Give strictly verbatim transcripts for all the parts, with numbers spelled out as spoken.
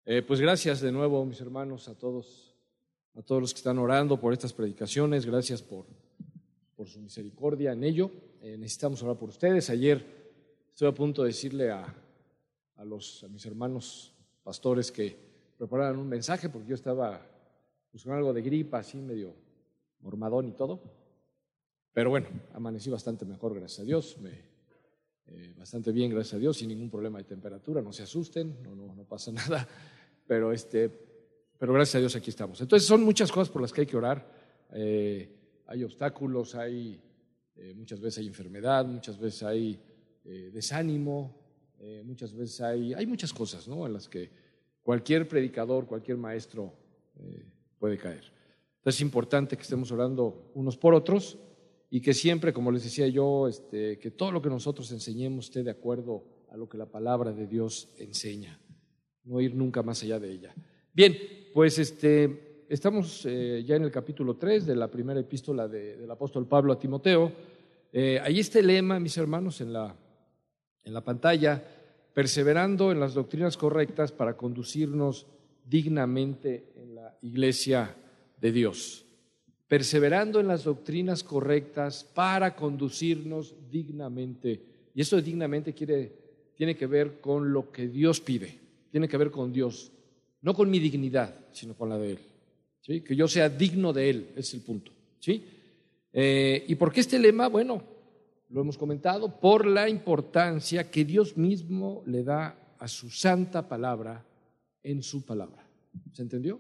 Eh, pues gracias de nuevo, mis hermanos, a todos, a todos los que están orando por estas predicaciones. Gracias por, por su misericordia en ello. Eh, necesitamos orar por ustedes. Ayer estuve a punto de decirle a, a, los, a mis hermanos pastores que prepararan un mensaje, porque yo estaba buscando algo de gripa, así medio mormadón y todo. Pero bueno, amanecí bastante mejor, gracias a Dios. Me, Eh, bastante bien, gracias a Dios, sin ningún problema de temperatura, no se asusten, no, no, no pasa nada, pero, este, pero gracias a Dios aquí estamos. Entonces son muchas cosas por las que hay que orar, eh, hay obstáculos, hay, eh, muchas veces hay enfermedad, muchas veces hay eh, desánimo, eh, muchas veces hay, hay muchas cosas, ¿no?, en las que cualquier predicador, cualquier maestro eh, puede caer. Entonces es importante que estemos orando unos por otros, y que siempre, como les decía yo, este, que todo lo que nosotros enseñemos esté de acuerdo a lo que la palabra de Dios enseña, no ir nunca más allá de ella. Bien, pues este, estamos eh, ya en el capítulo tres de la primera epístola de, del apóstol Pablo a Timoteo. Eh, ahí está el lema, mis hermanos, en la, en la pantalla: perseverando en las doctrinas correctas para conducirnos dignamente en la iglesia de Dios. Perseverando en las doctrinas correctas para conducirnos dignamente. Y eso de dignamente quiere, tiene que ver con lo que Dios pide, tiene que ver con Dios, no con mi dignidad, sino con la de Él. ¿Sí? Que yo sea digno de Él, ese es el punto. ¿Sí? Eh, ¿Y por qué este lema? Bueno, lo hemos comentado, por la importancia que Dios mismo le da a su santa palabra en su palabra. ¿Se entendió?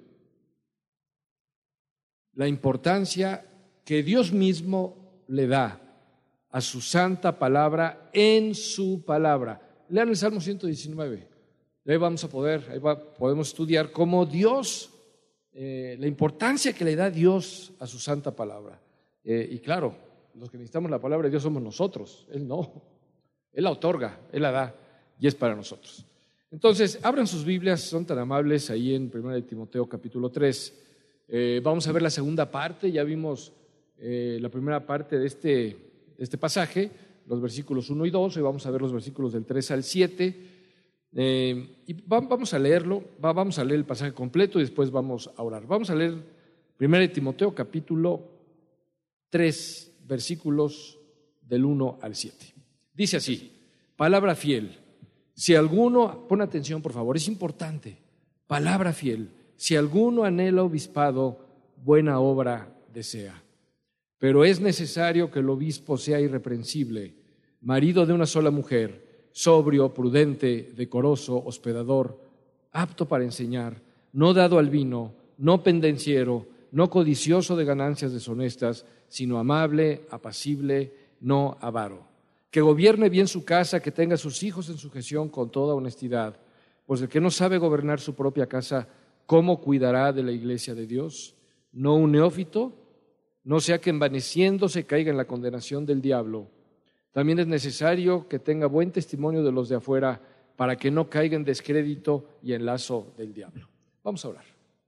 La importancia que Dios mismo le da a su santa palabra en su palabra. Lean el Salmo ciento diecinueve. Ahí vamos a poder, ahí va, podemos estudiar cómo Dios, eh, la importancia que le da Dios a su santa palabra. Eh, y claro, los que necesitamos la palabra de Dios somos nosotros, Él no. Él la otorga, Él la da y es para nosotros. Entonces, abran sus Biblias, son tan amables, ahí en primera de Timoteo capítulo tres. Eh, vamos a ver la segunda parte. Ya vimos eh, la primera parte de este, de este pasaje, los versículos uno y dos, y vamos a ver los versículos del tres al siete. Eh, y va, vamos a leerlo, va, vamos a leer el pasaje completo y después vamos a orar. Vamos a leer primera de Timoteo capítulo tres, versículos del uno al siete. Dice así: palabra fiel. Si alguno, pon atención por favor, es importante, palabra fiel. Si alguno anhela obispado, buena obra desea. Pero es necesario que el obispo sea irreprensible, marido de una sola mujer, sobrio, prudente, decoroso, hospedador, apto para enseñar, no dado al vino, no pendenciero, no codicioso de ganancias deshonestas, sino amable, apacible, no avaro. Que gobierne bien su casa, que tenga a sus hijos en sujeción con toda honestidad, pues el que no sabe gobernar su propia casa, ¿cómo cuidará de la iglesia de Dios? No un neófito, no sea que envaneciéndose caiga en la condenación del diablo. También es necesario que tenga buen testimonio de los de afuera, para que no caiga en descrédito y en lazo del diablo. Vamos a orar.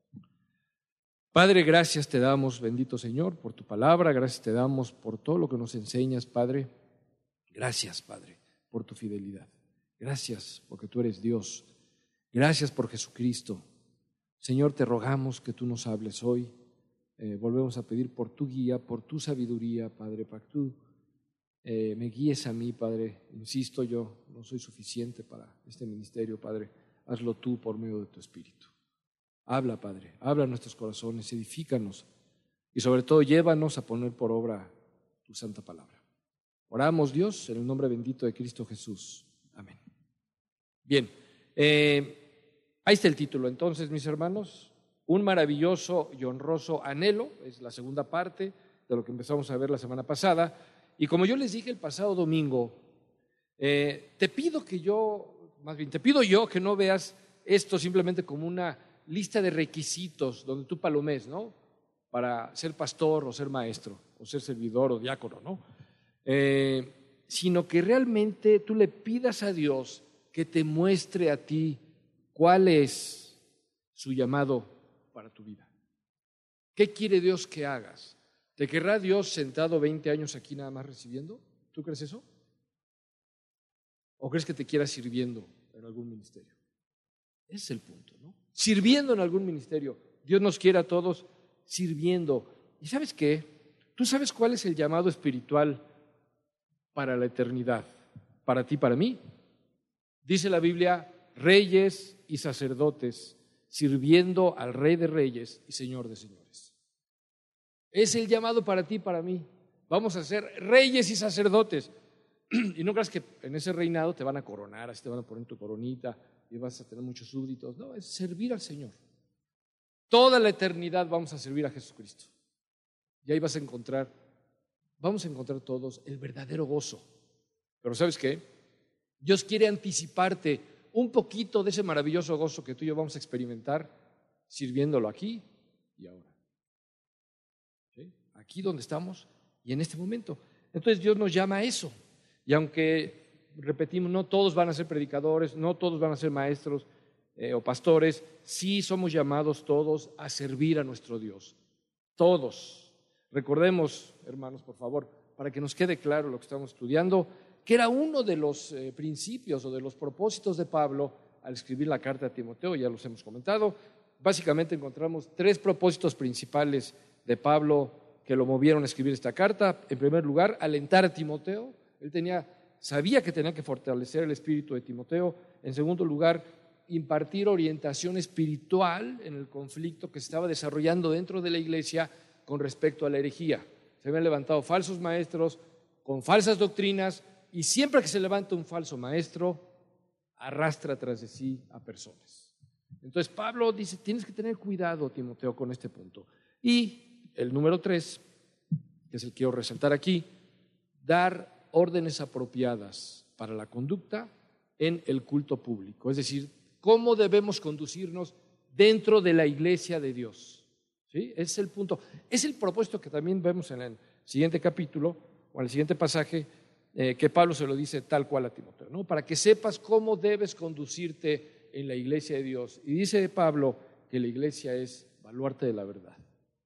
Padre, gracias te damos, bendito Señor, por tu palabra. Gracias te damos por todo lo que nos enseñas, Padre. Gracias, Padre, por tu fidelidad. Gracias porque tú eres Dios. Gracias por Jesucristo. Señor, te rogamos que tú nos hables hoy. Eh, volvemos a pedir por tu guía, por tu sabiduría, Padre, para que tú eh, me guíes a mí, Padre. Insisto, yo no soy suficiente para este ministerio, Padre. Hazlo tú por medio de tu Espíritu. Habla, Padre, habla a nuestros corazones, edifícanos y sobre todo llévanos a poner por obra tu santa palabra. Oramos, Dios, en el nombre bendito de Cristo Jesús. Amén. Bien, eh, ahí está el título. Entonces, mis hermanos, un maravilloso y honroso anhelo, es la segunda parte de lo que empezamos a ver la semana pasada. Y como yo les dije el pasado domingo, eh, te pido que yo, más bien te pido yo que no veas esto simplemente como una lista de requisitos donde tú palomes, ¿no?, para ser pastor o ser maestro o ser servidor o diácono, ¿no? Eh, sino que realmente tú le pidas a Dios que te muestre a ti cuál es su llamado para tu vida. ¿Qué quiere Dios que hagas? ¿Te querrá Dios sentado veinte años aquí nada más recibiendo? ¿Tú crees eso? ¿O crees que te quiera sirviendo en algún ministerio? Ese es el punto, ¿no? sirviendo en algún ministerio. Dios nos quiere a todos sirviendo. ¿Y sabes qué? ¿Tú sabes cuál es el llamado espiritual para la eternidad? Para ti, para mí. Dice la Biblia, reyes y sacerdotes, sirviendo al Rey de Reyes y Señor de Señores. Es el llamado para ti, para mí. Vamos a ser reyes y sacerdotes. Y no creas que en ese reinado te van a coronar, así te van a poner tu coronita y vas a tener muchos súbditos. No, es servir al Señor. Toda la eternidad vamos a servir a Jesucristo. Y ahí vas a encontrar, vamos a encontrar todos el verdadero gozo. Pero ¿sabes qué? Dios quiere anticiparte un poquito de ese maravilloso gozo que tú y yo vamos a experimentar sirviéndolo aquí y ahora. ¿Sí? Aquí donde estamos y en este momento. Entonces Dios nos llama a eso. Y aunque, repetimos, no todos van a ser predicadores, no todos van a ser maestros eh, o pastores, sí somos llamados todos a servir a nuestro Dios. Todos. Recordemos, hermanos, por favor, para que nos quede claro lo que estamos estudiando, que era uno de los eh, principios o de los propósitos de Pablo al escribir la carta a Timoteo, ya los hemos comentado. Básicamente encontramos tres propósitos principales de Pablo que lo movieron a escribir esta carta. En primer lugar, alentar a Timoteo. Él tenía, sabía que tenía que fortalecer el espíritu de Timoteo. En segundo lugar, impartir orientación espiritual en el conflicto que se estaba desarrollando dentro de la iglesia con respecto a la herejía. Se habían levantado falsos maestros con falsas doctrinas y siempre que se levanta un falso maestro, arrastra tras de sí a personas. Entonces Pablo dice, tienes que tener cuidado, Timoteo, con este punto. Y el número tres, que es el que quiero resaltar aquí, dar órdenes apropiadas para la conducta en el culto público. Es decir, cómo debemos conducirnos dentro de la iglesia de Dios. ¿Sí? Ese es el punto. Es el propósito que también vemos en el siguiente capítulo o en el siguiente pasaje, eh, que Pablo se lo dice tal cual a Timoteo, ¿no? Para que sepas cómo debes conducirte en la iglesia de Dios. Y dice Pablo que la iglesia es baluarte de la verdad.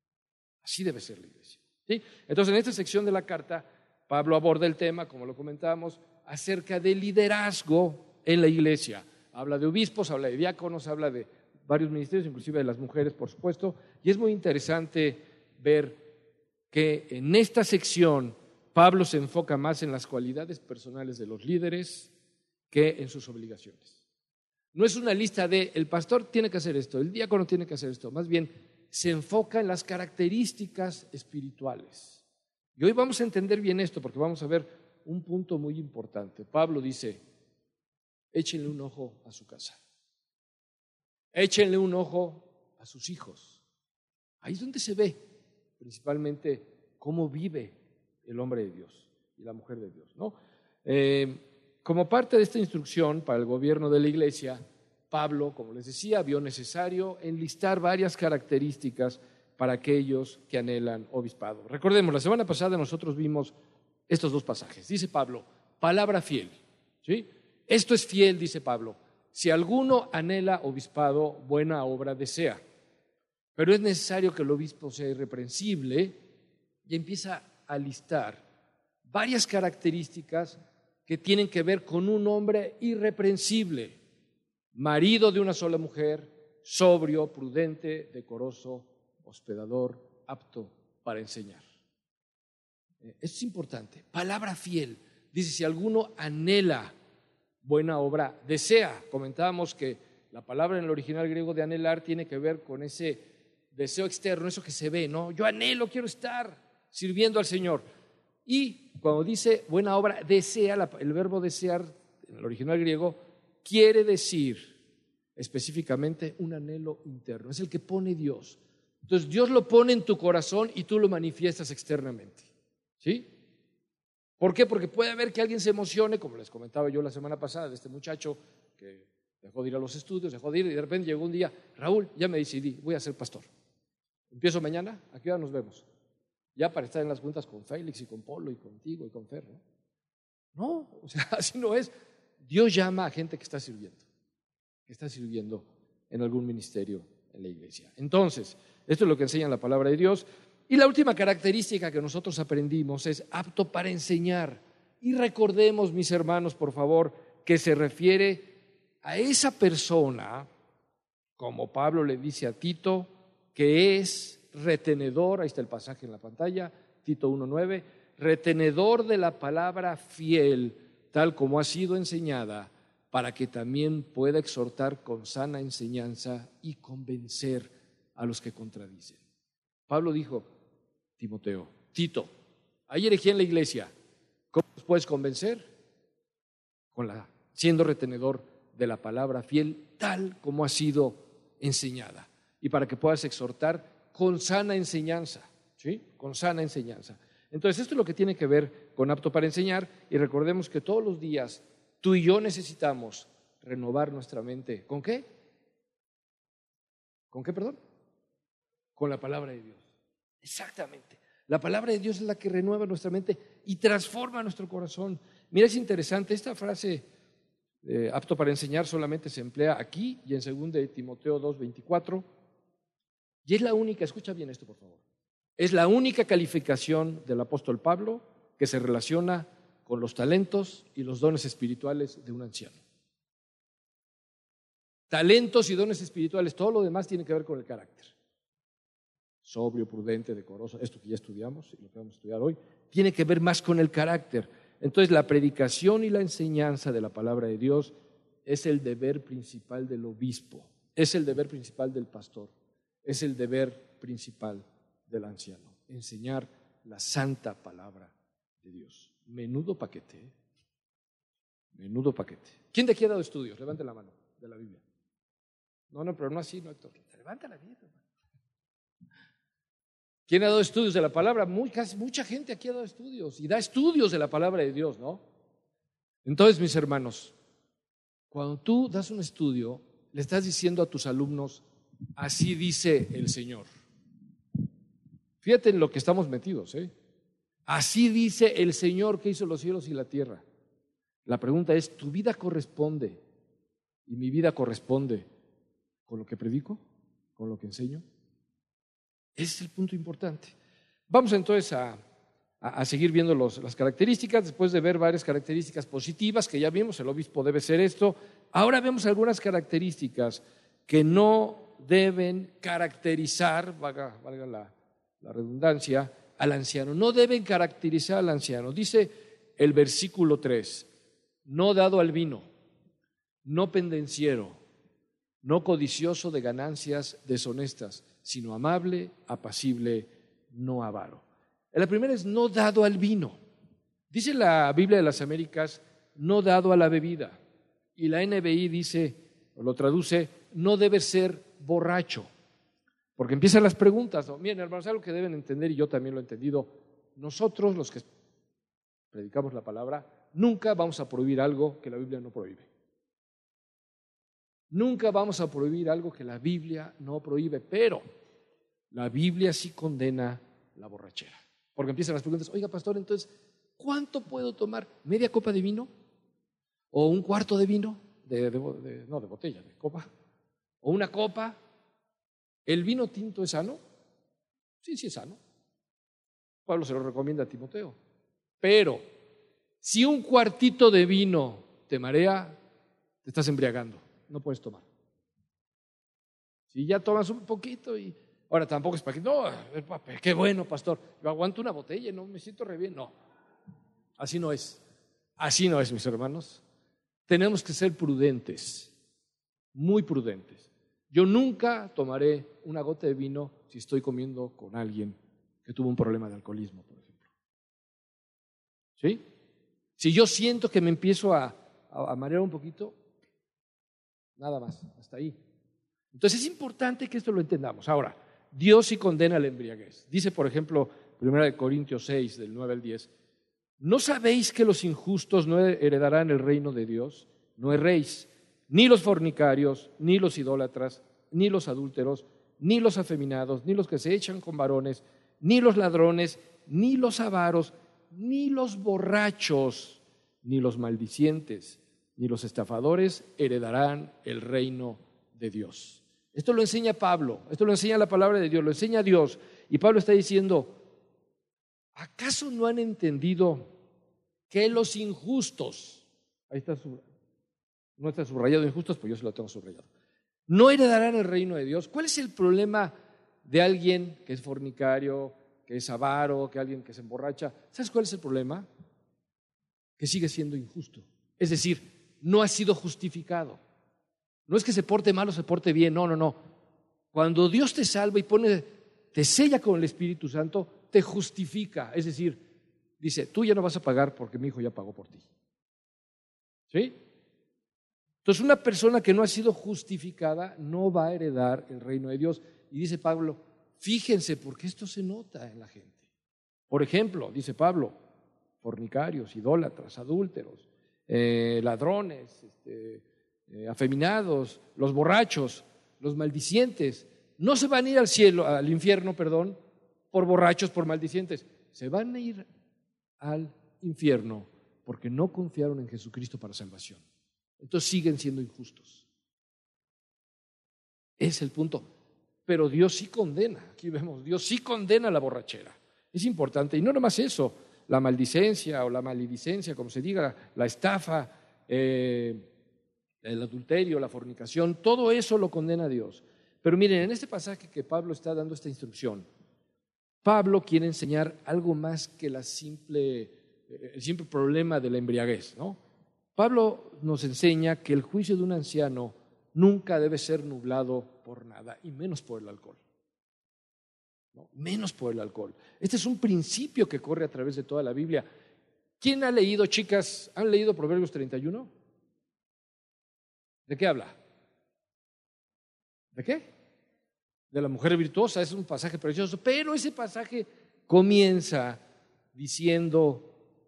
Así debe ser la iglesia. ¿Sí? Entonces, en esta sección de la carta, Pablo aborda el tema, como lo comentábamos, acerca del liderazgo en la iglesia. Habla de obispos, habla de diáconos, habla de varios ministerios, inclusive de las mujeres, por supuesto. Y es muy interesante ver que en esta sección Pablo se enfoca más en las cualidades personales de los líderes que en sus obligaciones. No es una lista de el pastor tiene que hacer esto, el diácono tiene que hacer esto, más bien se enfoca en las características espirituales. Y hoy vamos a entender bien esto porque vamos a ver un punto muy importante. Pablo dice, échenle un ojo a su casa, échenle un ojo a sus hijos. Ahí es donde se ve principalmente cómo vive el hombre de Dios y la mujer de Dios, ¿no? Eh, como parte de esta instrucción para el gobierno de la iglesia, Pablo, como les decía, vio necesario enlistar varias características para aquellos que anhelan obispado. Recordemos, la semana pasada nosotros vimos estos dos pasajes. Dice Pablo, palabra fiel, ¿sí? Esto es fiel, dice Pablo. Si alguno anhela obispado, buena obra desea. Pero es necesario que el obispo sea irreprensible y empieza a listar varias características que tienen que ver con un hombre irreprensible, marido de una sola mujer, sobrio, prudente, decoroso, hospedador, apto para enseñar. Esto es importante. Palabra fiel. Dice, si alguno anhela buena obra, desea. Comentábamos que la palabra en el original griego de anhelar tiene que ver con ese deseo externo, eso que se ve, ¿no? Yo anhelo, quiero estar sirviendo al Señor. Y cuando dice buena obra, desea, la, el verbo desear en el original griego quiere decir específicamente un anhelo interno. Es el que pone Dios. Entonces Dios lo pone en tu corazón y tú lo manifiestas externamente. ¿Sí? ¿Por qué? Porque puede haber que alguien se emocione, como les comentaba yo la semana pasada, de este muchacho que dejó de ir a los estudios, dejó de ir y de repente llegó un día, Raúl, ya me decidí, voy a ser pastor. Empiezo mañana, ¿a qué hora nos vemos? Ya para estar en las juntas con Félix y con Polo y contigo y con Fer, ¿no? No, o sea, así no es. Dios llama a gente que está sirviendo, que está sirviendo en algún ministerio en la iglesia. Entonces, esto es lo que enseña la palabra de Dios. Y la última característica que nosotros aprendimos es apto para enseñar. Y recordemos, mis hermanos, por favor, que se refiere a esa persona como Pablo le dice a Tito, que es retenedor, ahí está el pasaje en la pantalla, Tito uno nueve, retenedor de la palabra fiel, tal como ha sido enseñada, para que también pueda exhortar con sana enseñanza y convencer a los que contradicen. Pablo dijo, Timoteo, Tito, hay herejía en la iglesia, ¿cómo los puedes convencer? Con la, siendo retenedor de la palabra fiel, tal como ha sido enseñada, y para que puedas exhortar con sana enseñanza, ¿sí? Con sana enseñanza. Entonces, esto es lo que tiene que ver con apto para enseñar, y recordemos que todos los días tú y yo necesitamos renovar nuestra mente. ¿Con qué? ¿Con qué, perdón? Con la palabra de Dios. Exactamente. La palabra de Dios es la que renueva nuestra mente y transforma nuestro corazón. Mira, es interesante, esta frase eh, apto para enseñar solamente se emplea aquí y en segunda de Timoteo dos veinticuatro, y es la única, escucha bien esto por favor, es la única calificación del apóstol Pablo que se relaciona con los talentos y los dones espirituales de un anciano. Talentos y dones espirituales, todo lo demás tiene que ver con el carácter. Sobrio, prudente, decoroso, esto que ya estudiamos y lo que vamos a estudiar hoy, tiene que ver más con el carácter. Entonces, la predicación y la enseñanza de la palabra de Dios es el deber principal del obispo, es el deber principal del pastor, es el deber principal del anciano, enseñar la santa palabra de Dios. Menudo paquete, ¿eh? Menudo paquete. ¿Quién de aquí ha dado estudios? Levante la mano de la Biblia. No, no, pero no así, no, Héctor. Levanta la Biblia. ¿Quién ha dado estudios de la palabra? Muy, casi, mucha gente aquí ha dado estudios y da estudios de la palabra de Dios, ¿no? Entonces, mis hermanos, cuando tú das un estudio, le estás diciendo a tus alumnos, así dice el Señor. Fíjate en lo que estamos metidos, ¿eh? Así dice el Señor que hizo los cielos y la tierra. La pregunta es, ¿tu vida corresponde y mi vida corresponde con lo que predico, con lo que enseño? Ese es el punto importante. Vamos entonces a, a, a seguir viendo los, las características, después de ver varias características positivas que ya vimos, el obispo debe ser esto. Ahora vemos algunas características que no deben caracterizar, valga, valga la, la redundancia, al anciano. No deben caracterizar al anciano. Dice el versículo tres, no dado al vino, no pendenciero, no codicioso de ganancias deshonestas, sino amable, apacible, no avaro. La primera es no dado al vino. Dice la Biblia de las Américas, no dado a la bebida. Y la N B I dice, o lo traduce, no debe ser borracho. Porque empiezan las preguntas, ¿no? Miren, hermanos, algo que deben entender, y yo también lo he entendido, nosotros los que predicamos la palabra, nunca vamos a prohibir algo que la Biblia no prohíbe. Nunca vamos a prohibir algo que la Biblia no prohíbe, pero la Biblia sí condena la borrachera. Porque empiezan las preguntas, oiga, pastor, entonces, ¿cuánto puedo tomar? ¿Media copa de vino? ¿O un cuarto de vino? De, de, de, no, de botella, de copa. ¿O una copa? ¿El vino tinto es sano? Sí, sí es sano. Pablo se lo recomienda a Timoteo. Pero si un cuartito de vino te marea, te estás embriagando, no puedes tomar. Si ya tomas un poquito y... Ahora tampoco es para que... No, qué bueno, pastor, yo aguanto una botella y no me siento re bien. No, así no es. Así no es, mis hermanos. Tenemos que ser prudentes, muy prudentes. Yo nunca tomaré una gota de vino si estoy comiendo con alguien que tuvo un problema de alcoholismo, por ejemplo. ¿Sí? Si yo siento que me empiezo a, a, a marear un poquito, nada más, hasta ahí. Entonces es importante que esto lo entendamos. Ahora, Dios sí condena la embriaguez. Dice, por ejemplo, primera de Corintios seis, del nueve al diez, ¿no sabéis que los injustos no heredarán el reino de Dios? No erréis. Ni los fornicarios, ni los idólatras, ni los adúlteros, ni los afeminados, ni los que se echan con varones, ni los ladrones, ni los avaros, ni los borrachos, ni los maldicientes, ni los estafadores heredarán el reino de Dios. Esto lo enseña Pablo, esto lo enseña la palabra de Dios, lo enseña Dios. Y Pablo está diciendo, ¿acaso no han entendido que los injustos, ahí está su... No está subrayado injustos, pues yo se lo tengo subrayado. no heredarán el reino de Dios. ¿Cuál es el problema de alguien que es fornicario, que es avaro, que alguien que se emborracha? ¿Sabes cuál es el problema? Que sigue siendo injusto. Es decir, no ha sido justificado. No es que se porte mal o se porte bien, no, no, no. Cuando Dios te salva y pone, te sella con el Espíritu Santo, te justifica. Es decir, dice, tú ya no vas a pagar porque mi hijo ya pagó por ti. ¿Sí? Entonces, una persona que no ha sido justificada no va a heredar el reino de Dios. Y dice Pablo, fíjense, porque esto se nota en la gente. Por ejemplo, dice Pablo, fornicarios, idólatras, adúlteros, eh, ladrones, este, eh, afeminados, los borrachos, los maldicientes, no se van a ir al cielo, al infierno, perdón, por borrachos, por maldicientes. Se van a ir al infierno porque no confiaron en Jesucristo para salvación. Entonces siguen siendo injustos. Es el punto. Pero Dios sí condena, aquí vemos, Dios sí condena la borrachera. Es importante, y no nomás eso, la maldicencia o la maledicencia, como se diga, la estafa, eh, el adulterio, la fornicación, todo eso lo condena Dios. Pero miren, en este pasaje que Pablo está dando esta instrucción, Pablo quiere enseñar algo más que la simple, el simple problema de la embriaguez, ¿no? Pablo nos enseña que el juicio de un anciano nunca debe ser nublado por nada, y menos por el alcohol. ¿No? Menos por el alcohol. Este es un principio que corre a través de toda la Biblia. ¿Quién ha leído, chicas, han leído Proverbios treinta y uno? ¿De qué habla? ¿De qué? De la mujer virtuosa. Es un pasaje precioso, pero ese pasaje comienza diciendo: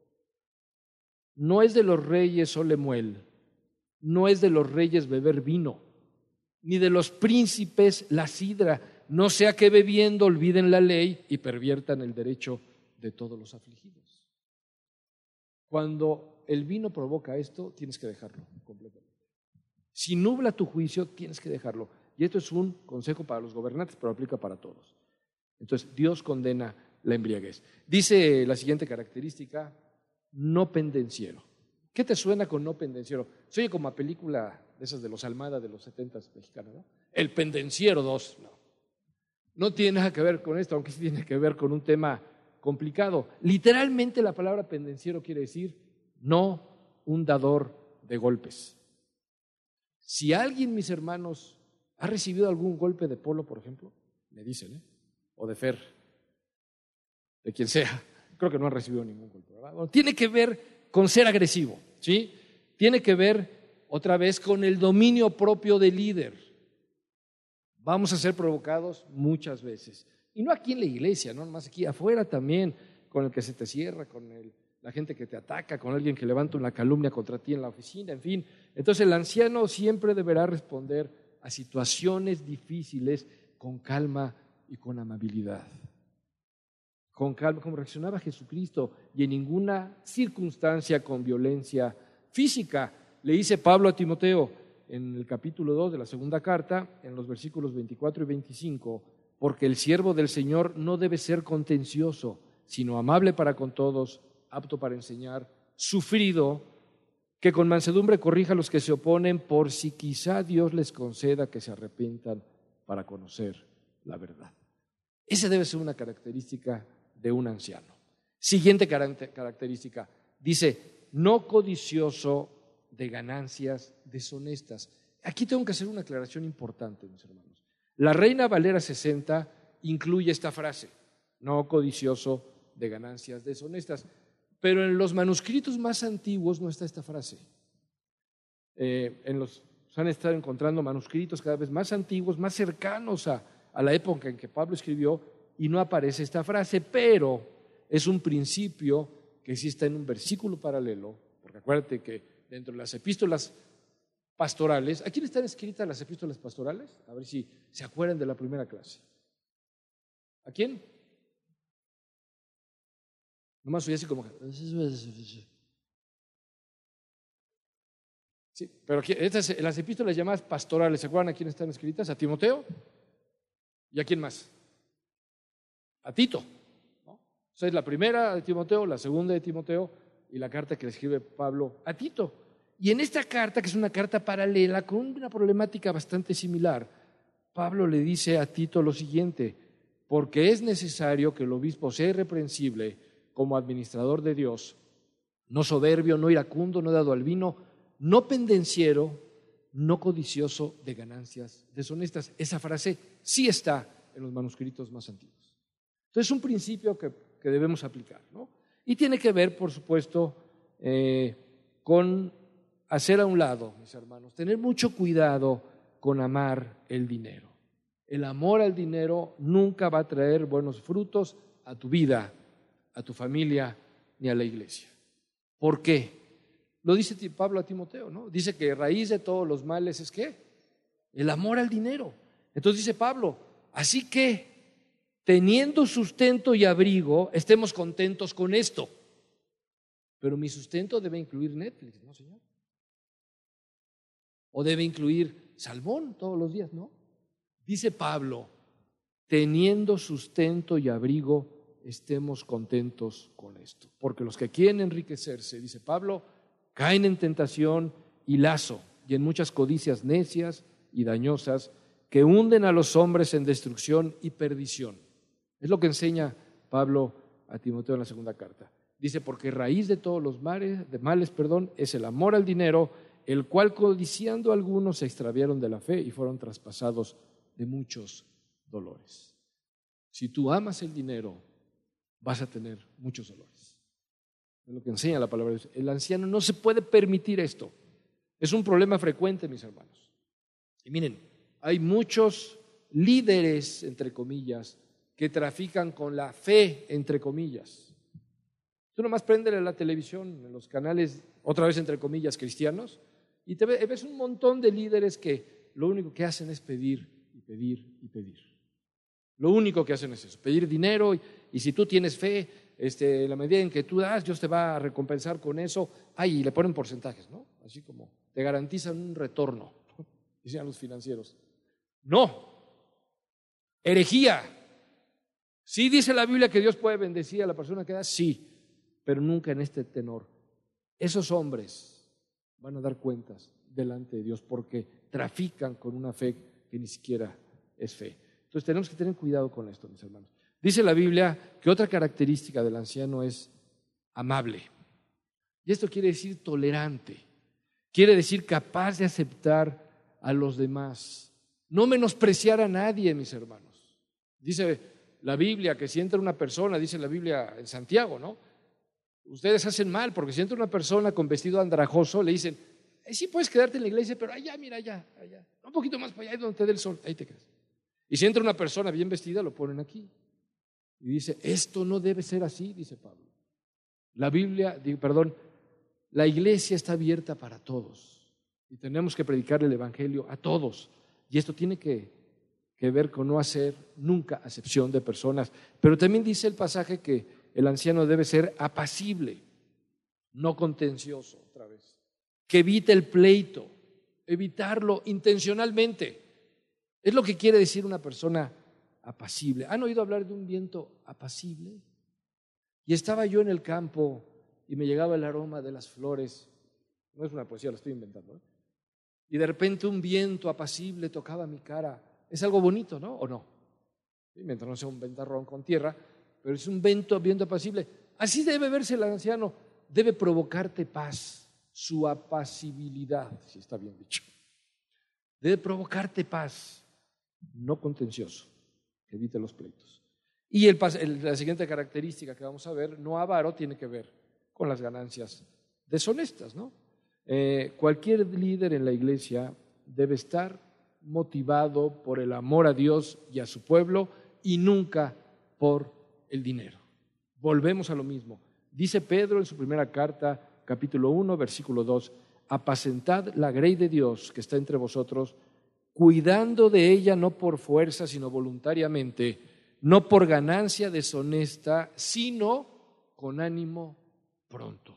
no es de los reyes ole muel, no es de los reyes beber vino, ni de los príncipes la sidra, no sea que bebiendo olviden la ley y perviertan el derecho de todos los afligidos. Cuando el vino provoca esto, tienes que dejarlo completamente. Si nubla tu juicio, tienes que dejarlo. Y esto es un consejo para los gobernantes, pero aplica para todos. Entonces, Dios condena la embriaguez. Dice la siguiente característica: no pendenciero. ¿Qué te suena con no pendenciero? Se oye como a película de esas de los Almada de los setentas mexicanos, ¿no? El Pendenciero dos. No. No tiene nada que ver con esto, aunque sí tiene que ver con un tema complicado. Literalmente la palabra pendenciero quiere decir no un dador de golpes. Si alguien, mis hermanos, ha recibido algún golpe de Polo, por ejemplo, me dicen, ¿eh? O de Fer, de quien sea, creo que no han recibido ningún golpe, ¿verdad? Bueno, tiene que ver con ser agresivo, ¿sí? Tiene que ver otra vez con el dominio propio del líder. Vamos a ser provocados muchas veces. Y no aquí en la iglesia, no nomás aquí afuera también, con el que se te cierra, con el, la gente que te ataca, con alguien que levanta una calumnia contra ti en la oficina, en fin. Entonces el anciano siempre deberá responder a situaciones difíciles con calma y con amabilidad. Con calma, como reaccionaba Jesucristo, y en ninguna circunstancia con violencia física. Le dice Pablo a Timoteo en el capítulo dos de la segunda carta, en los versículos veinticuatro y veinticinco, porque el siervo del Señor no debe ser contencioso, sino amable para con todos, apto para enseñar, sufrido, que con mansedumbre corrija a los que se oponen, por si quizá Dios les conceda que se arrepientan para conocer la verdad. Esa debe ser una característica de un anciano. Siguiente característica, dice, no codicioso de ganancias deshonestas. Aquí tengo que hacer una aclaración importante, mis hermanos. La Reina Valera sesenta incluye esta frase, no codicioso de ganancias deshonestas, pero en los manuscritos más antiguos no está esta frase. Eh, en los, se han estado encontrando manuscritos cada vez más antiguos, más cercanos a, a la época en que Pablo escribió, y no aparece esta frase, pero es un principio que sí está en un versículo paralelo, porque acuérdate que dentro de las epístolas pastorales, ¿a quién están escritas las epístolas pastorales? A ver si se acuerdan de la primera clase. ¿A quién? Nomás soy así como que... Sí, pero estas, las epístolas llamadas pastorales, ¿se acuerdan a quién están escritas? ¿A Timoteo? ¿Y a quién más? A Tito, ¿no? O sea, es la primera de Timoteo, la segunda de Timoteo y la carta que le escribe Pablo a Tito. Y en esta carta, que es una carta paralela con una problemática bastante similar, Pablo le dice a Tito lo siguiente: porque es necesario que el obispo sea irreprensible como administrador de Dios, no soberbio, no iracundo, no dado al vino, no pendenciero, no codicioso de ganancias deshonestas. Esa frase sí está en los manuscritos más antiguos. Entonces es un principio que, que debemos aplicar, ¿no? Y tiene que ver, por supuesto, eh, con hacer a un lado, mis hermanos, tener mucho cuidado con amar el dinero. El amor al dinero nunca va a traer buenos frutos a tu vida, a tu familia, ni a la iglesia. ¿Por qué? Lo dice Pablo a Timoteo, ¿no? Dice que raíz de todos los males es ¿qué? El amor al dinero. Entonces dice Pablo, así que teniendo sustento y abrigo, estemos contentos con esto. Pero mi sustento debe incluir Netflix, ¿no, señor? O debe incluir salmón todos los días, ¿no? Dice Pablo, teniendo sustento y abrigo, estemos contentos con esto. Porque los que quieren enriquecerse, dice Pablo, caen en tentación y lazo y en muchas codicias necias y dañosas que hunden a los hombres en destrucción y perdición. Es lo que enseña Pablo a Timoteo en la segunda carta. Dice, porque raíz de todos los males, de males, perdón, es el amor al dinero, el cual codiciando algunos se extraviaron de la fe y fueron traspasados de muchos dolores. Si tú amas el dinero, vas a tener muchos dolores. Es lo que enseña la palabra de Dios. El anciano no se puede permitir esto. Es un problema frecuente, mis hermanos. Y miren, hay muchos líderes, entre comillas, que trafican con la fe, entre comillas. Tú nomás préndele la televisión, en los canales, otra vez entre comillas, cristianos, y te ves un montón de líderes que lo único que hacen es pedir y pedir y pedir. Lo único que hacen es eso, pedir dinero, y, y si tú tienes fe, este, la medida en que tú das, Dios te va a recompensar con eso. Ay, y le ponen porcentajes, ¿no? Así como te garantizan un retorno, dicen los financieros. No, herejía. Sí dice la Biblia que Dios puede bendecir a la persona que da, sí, pero nunca en este tenor. Esos hombres van a dar cuentas delante de Dios porque trafican con una fe que ni siquiera es fe. Entonces tenemos que tener cuidado con esto, mis hermanos. Dice la Biblia que otra característica del anciano es amable. Y esto quiere decir tolerante. Quiere decir capaz de aceptar a los demás. No menospreciar a nadie, mis hermanos. Dice la Biblia que si entra una persona, dice la Biblia en Santiago, ¿no? Ustedes hacen mal porque si entra una persona con vestido andrajoso, le dicen, eh, sí puedes quedarte en la iglesia, pero allá, mira, allá, allá. Un poquito más para allá, donde te dé el sol, ahí te quedas. Y si entra una persona bien vestida, lo ponen aquí. Y dice, esto no debe ser así, dice Pablo. La Biblia, perdón, la iglesia está abierta para todos. Y tenemos que predicar el evangelio a todos. Y esto tiene que, que ver con no hacer nunca acepción de personas. Pero también dice el pasaje que el anciano debe ser apacible, no contencioso, otra vez. Que evite el pleito, evitarlo intencionalmente. Es lo que quiere decir una persona apacible. ¿Han oído hablar de un viento apacible? Y estaba yo en el campo y me llegaba el aroma de las flores. No es una poesía, lo estoy inventando, ¿eh? Y de repente un viento apacible tocaba mi cara. Es algo bonito, ¿no? ¿O no? ¿Sí? Mientras no sea un ventarrón con tierra, pero es un viento, viento apacible. Así debe verse el anciano. Debe provocarte paz, su apacibilidad, si está bien dicho. Debe provocarte paz, no contencioso, que evite los pleitos. Y el, el, la siguiente característica que vamos a ver, no avaro, tiene que ver con las ganancias deshonestas, ¿no? Eh, cualquier líder en la iglesia debe estar motivado por el amor a Dios y a su pueblo y nunca por el dinero. Volvemos a lo mismo. Dice Pedro en su primera carta, capítulo uno, versículo dos, apacentad la grey de Dios que está entre vosotros, cuidando de ella no por fuerza, sino voluntariamente, no por ganancia deshonesta, sino con ánimo pronto.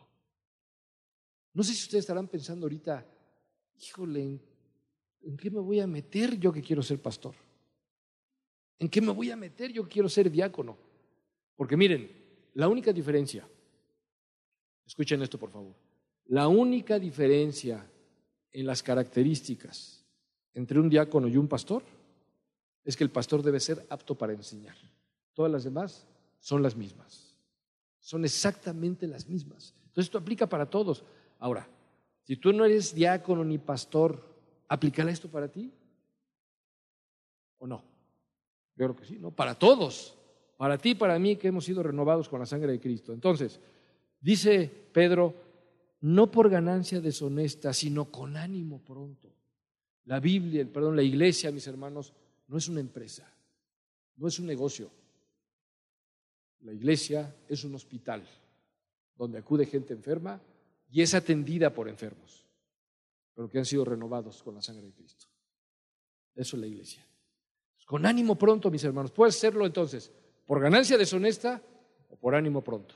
No sé si ustedes estarán pensando ahorita, híjole, ¿en, ¿en qué me voy a meter yo que quiero ser pastor? ¿En qué me voy a meter yo que quiero ser diácono? Porque miren, la única diferencia, escuchen esto por favor, La única diferencia en las características entre un diácono y un pastor es que el pastor debe ser apto para enseñar. Todas las demás son las mismas. Son exactamente las mismas. Entonces esto aplica para todos. Ahora, si tú no eres diácono ni pastor, ¿aplicará esto para ti? ¿O no? Yo creo que sí, ¿no? Para todos. Para ti y para mí que hemos sido renovados con la sangre de Cristo. Entonces, dice Pedro, no por ganancia deshonesta, sino con ánimo pronto. La Biblia, perdón, la iglesia, mis hermanos, no es una empresa, no es un negocio. La iglesia es un hospital donde acude gente enferma y es atendida por enfermos, pero que han sido renovados con la sangre de Cristo. Eso es la iglesia. Con ánimo pronto, mis hermanos. Puedes hacerlo entonces por ganancia deshonesta o por ánimo pronto.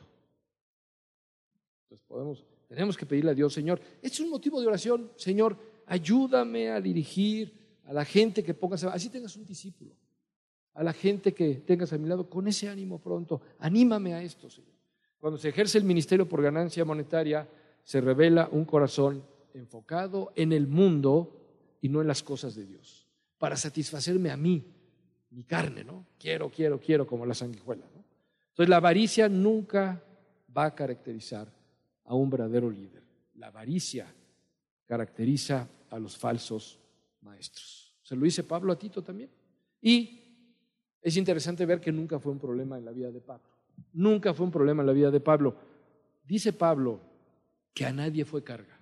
Entonces podemos, tenemos que pedirle a Dios, Señor, este es un motivo de oración, Señor, ayúdame a dirigir a la gente que pongas, así tengas un discípulo, a la gente que tengas a mi lado, con ese ánimo pronto, anímame a esto, Señor. Cuando se ejerce el ministerio por ganancia monetaria, se revela un corazón enfocado en el mundo y no en las cosas de Dios, para satisfacerme a mí, mi carne, ¿no? Quiero, quiero, quiero, como la sanguijuela, ¿no? Entonces la avaricia nunca va a caracterizar a un verdadero líder. La avaricia caracteriza a los falsos maestros. Se lo dice Pablo a Tito también. Y es interesante ver que nunca fue un problema en la vida de Pablo. Nunca fue un problema en la vida de Pablo. Dice Pablo que a nadie fue carga.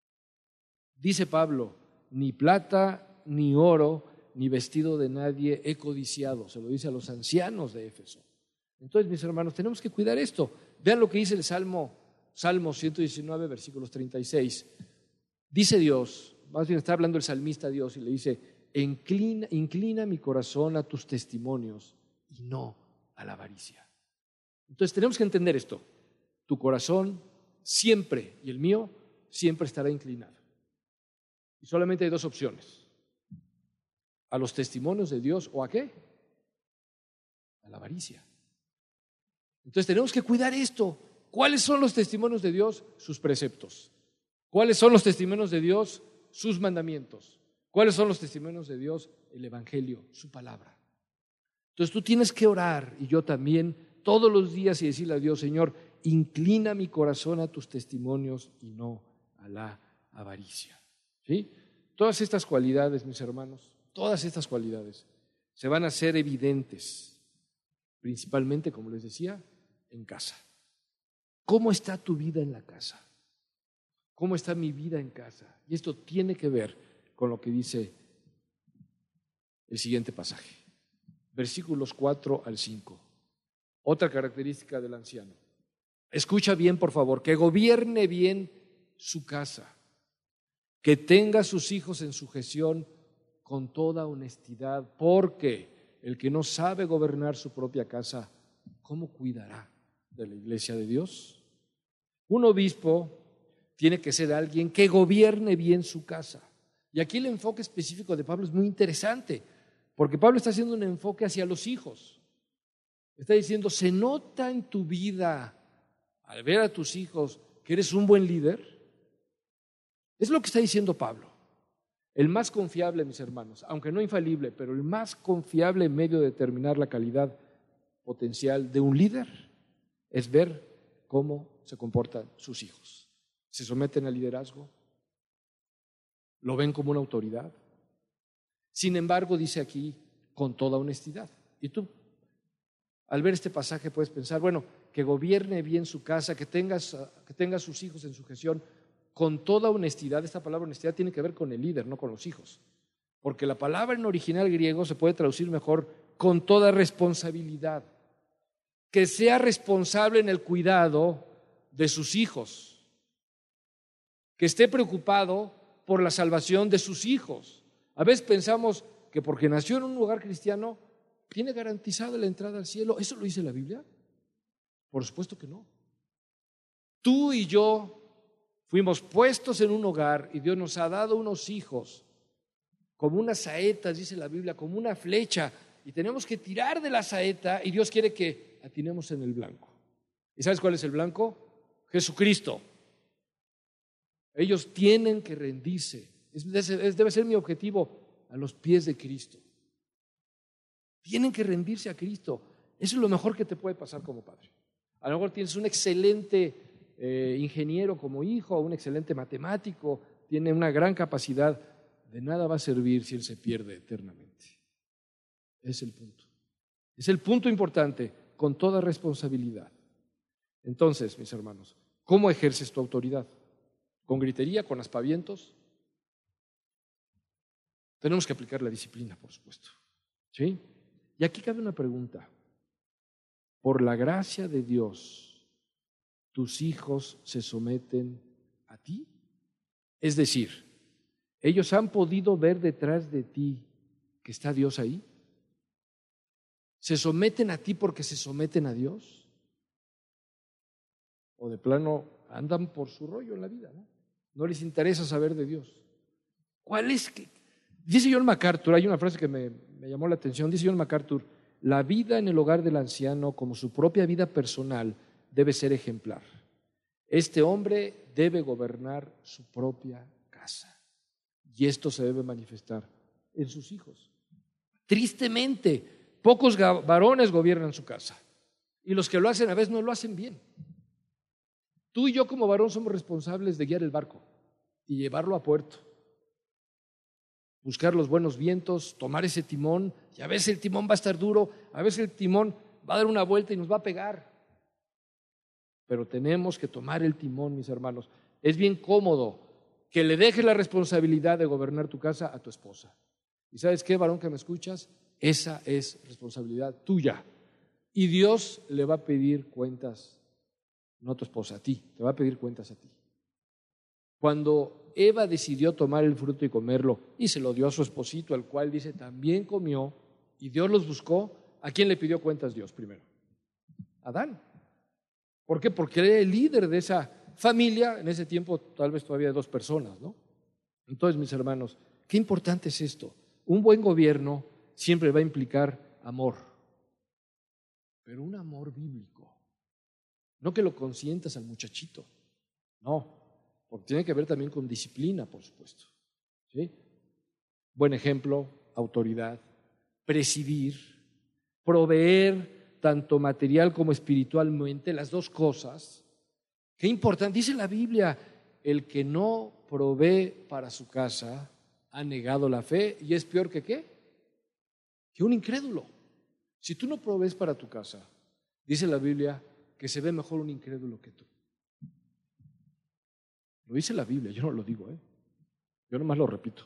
Dice Pablo, ni plata, ni oro, ni vestido de nadie he codiciado. Se lo dice a los ancianos de Éfeso. Entonces, mis hermanos, tenemos que cuidar esto. Vean lo que dice el Salmo, Salmo ciento diecinueve, versículos treinta y seis. Dice Dios, más bien está hablando el salmista a Dios y le dice, inclina, inclina mi corazón a tus testimonios y no a la avaricia. Entonces tenemos que entender esto. Tu corazón siempre, y el mío, siempre estará inclinado. Y solamente hay dos opciones. A los testimonios de Dios o a qué? A la avaricia. Entonces tenemos que cuidar esto. ¿Cuáles son los testimonios de Dios? Sus preceptos. ¿Cuáles son los testimonios de Dios? Sus mandamientos. ¿Cuáles son los testimonios de Dios? El Evangelio, su palabra. Entonces tú tienes que orar, y yo también, todos los días y decirle a Dios, Señor, inclina mi corazón a tus testimonios y no a la avaricia. ¿Sí? Todas estas cualidades, mis hermanos, todas estas cualidades se van a hacer evidentes, principalmente, como les decía, en casa. ¿Cómo está tu vida en la casa? ¿Cómo está mi vida en casa? Y esto tiene que ver con lo que dice el siguiente pasaje, versículos cuatro al cinco. Otra característica del anciano. Escucha bien, por favor, que gobierne bien su casa, que tenga a sus hijos en sujeción con toda honestidad, porque el que no sabe gobernar su propia casa, ¿cómo cuidará de la iglesia de Dios? Un obispo tiene que ser alguien que gobierne bien su casa. Y aquí el enfoque específico de Pablo es muy interesante, porque Pablo está haciendo un enfoque hacia los hijos. Está diciendo, ¿se nota en tu vida al ver a tus hijos que eres un buen líder? Es lo que está diciendo Pablo. El más confiable, mis hermanos, aunque no infalible, pero el más confiable medio de determinar la calidad potencial de un líder es ver cómo se comportan sus hijos. ¿Se someten al liderazgo? ¿Lo ven como una autoridad? Sin embargo, dice aquí, con toda honestidad. Y tú, al ver este pasaje, puedes pensar, bueno, que gobierne bien su casa, que tengas, que tenga a sus hijos en sujeción, con toda honestidad. Esta palabra honestidad tiene que ver con el líder, no con los hijos. Porque la palabra en original griego se puede traducir mejor con toda responsabilidad. Que sea responsable en el cuidado de sus hijos. Que esté preocupado por la salvación de sus hijos. A veces pensamos que porque nació en un lugar cristiano, tiene garantizada la entrada al cielo. ¿Eso lo dice la Biblia? Por supuesto que no. Tú y yo fuimos puestos en un hogar y Dios nos ha dado unos hijos como unas saetas, dice la Biblia, como una flecha, y tenemos que tirar de la saeta y Dios quiere que atinemos en el blanco. ¿Y sabes cuál es el blanco? Jesucristo. Ellos tienen que rendirse. Es, es, debe ser mi objetivo, a los pies de Cristo. Tienen que rendirse a Cristo. Eso es lo mejor que te puede pasar como padre. A lo mejor tienes un excelente eh, ingeniero como hijo, un excelente matemático, tiene una gran capacidad. De nada va a servir si él se pierde eternamente. Es el punto. Es el punto importante, con toda responsabilidad. Entonces, mis hermanos, ¿cómo ejerces tu autoridad? ¿Con gritería, con aspavientos? Tenemos que aplicar la disciplina, por supuesto. ¿Sí? Y aquí cabe una pregunta. Por la gracia de Dios, ¿tus hijos se someten a ti? Es decir, ¿ellos han podido ver detrás de ti que está Dios ahí? ¿Se someten a ti porque se someten a Dios? ¿O de plano andan por su rollo en la vida, ¿no? No les interesa saber de Dios. ¿Cuál es? Que? Dice John MacArthur, hay una frase que me, me llamó la atención, dice John MacArthur, la vida en el hogar del anciano, como su propia vida personal, debe ser ejemplar. Este hombre debe gobernar su propia casa y esto se debe manifestar en sus hijos. Tristemente, pocos varones gobiernan su casa y los que lo hacen a veces no lo hacen bien. Tú y yo como varón somos responsables de guiar el barco y llevarlo a puerto. Buscar los buenos vientos, tomar ese timón, y a veces el timón va a estar duro, a veces el timón va a dar una vuelta y nos va a pegar. Pero tenemos que tomar el timón, mis hermanos. Es bien cómodo que le dejes la responsabilidad de gobernar tu casa a tu esposa. ¿Y sabes qué, varón que me escuchas? Esa es responsabilidad tuya. Y Dios le va a pedir cuentas, no a tu esposa, a ti, te va a pedir cuentas a ti. Cuando Eva decidió tomar el fruto y comerlo y se lo dio a su esposito, al cual dice también comió, y Dios los buscó, ¿a quién le pidió cuentas Dios primero? Adán. ¿Por qué? Porque era el líder de esa familia, en ese tiempo tal vez todavía dos personas, ¿no? Entonces, mis hermanos, qué importante es esto. Un buen gobierno siempre va a implicar amor, pero un amor bíblico. No que lo consientas al muchachito, no. Porque tiene que ver también con disciplina, por supuesto. ¿Sí? Buen ejemplo, autoridad, presidir, proveer tanto material como espiritualmente, las dos cosas. Qué importante, dice la Biblia, el que no provee para su casa ha negado la fe y es peor que qué, que un incrédulo. Si tú no provees para tu casa, dice la Biblia que se ve mejor un incrédulo que tú. Lo dice la Biblia, yo no lo digo, ¿eh? Yo nomás lo repito.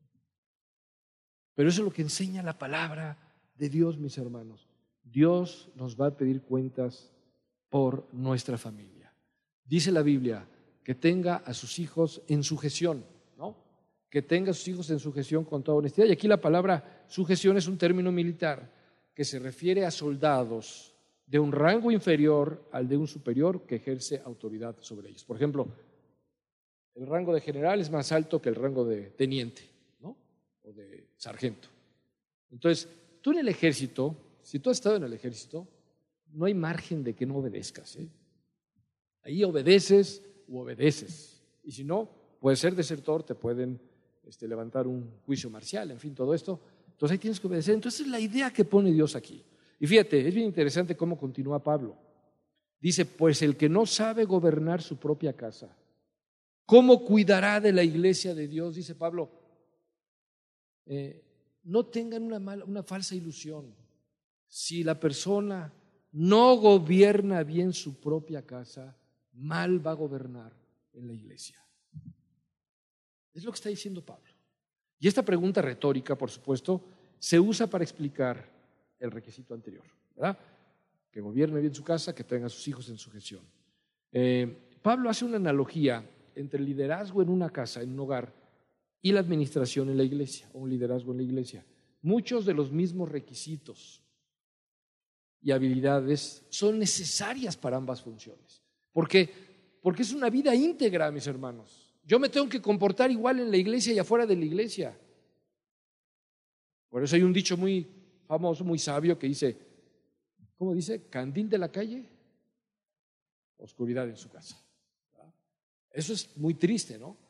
Pero eso es lo que enseña la palabra de Dios, mis hermanos. Dios nos va a pedir cuentas por nuestra familia. Dice la Biblia que tenga a sus hijos en sujeción, ¿no? Que tenga a sus hijos en sujeción con toda honestidad. Y aquí la palabra sujeción es un término militar que se refiere a soldados de un rango inferior al de un superior que ejerce autoridad sobre ellos. Por ejemplo, el rango de general es más alto que el rango de teniente, ¿no? O de sargento. Entonces, tú en el ejército, si tú has estado en el ejército, no hay margen de que no obedezcas, ¿eh? Ahí obedeces u obedeces. Y si no, puedes ser desertor, te pueden este, levantar un juicio marcial, en fin, todo esto. Entonces ahí tienes que obedecer. Entonces es la idea que pone Dios aquí. Y fíjate, es bien interesante cómo continúa Pablo. Dice, pues el que no sabe gobernar su propia casa, ¿cómo cuidará de la iglesia de Dios? Dice Pablo, eh, no tengan una, mala, una falsa ilusión. Si la persona no gobierna bien su propia casa, mal va a gobernar en la iglesia. Es lo que está diciendo Pablo. Y esta pregunta retórica, por supuesto, se usa para explicar el requisito anterior, ¿verdad? Que gobierne bien su casa, que tenga a sus hijos en sujeción. Eh, Pablo hace una analogía entre el liderazgo en una casa, en un hogar, y la administración en la iglesia, o un liderazgo en la iglesia. Muchos de los mismos requisitos y habilidades son necesarias para ambas funciones. ¿Por qué? Porque es una vida íntegra, mis hermanos. Yo me tengo que comportar igual en la iglesia y afuera de la iglesia. Por eso hay un dicho muy famoso, muy sabio, que dice, ¿cómo dice? Candil de la calle, oscuridad en su casa. Eso es muy triste, ¿no?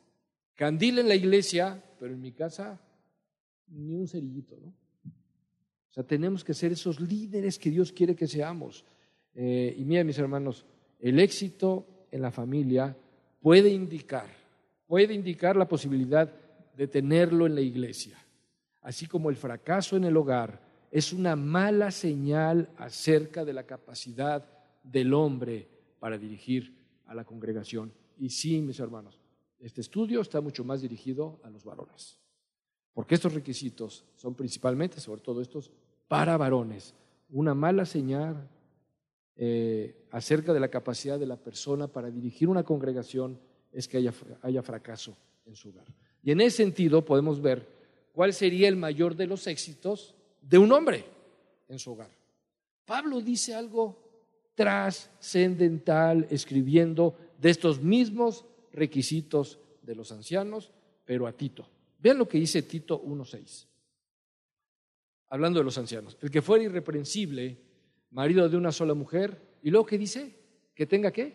Candil en la iglesia, pero en mi casa ni un cerillito, ¿no? O sea, tenemos que ser esos líderes que Dios quiere que seamos. Eh, y mira, mis hermanos, el éxito en la familia puede indicar, puede indicar la posibilidad de tenerlo en la iglesia, así como el fracaso en el hogar es una mala señal acerca de la capacidad del hombre para dirigir a la congregación. Y sí, mis hermanos, este estudio está mucho más dirigido a los varones, porque estos requisitos son principalmente, sobre todo estos, para varones. Una mala señal eh, acerca de la capacidad de la persona para dirigir una congregación es que haya, haya fracaso en su hogar. Y en ese sentido podemos ver cuál sería el mayor de los éxitos de un hombre en su hogar. Pablo dice algo trascendental escribiendo de estos mismos requisitos de los ancianos, pero a Tito. Vean lo que dice Tito uno seis, hablando de los ancianos. El que fuera irreprensible, marido de una sola mujer, y luego ¿qué dice? ¿Que tenga qué?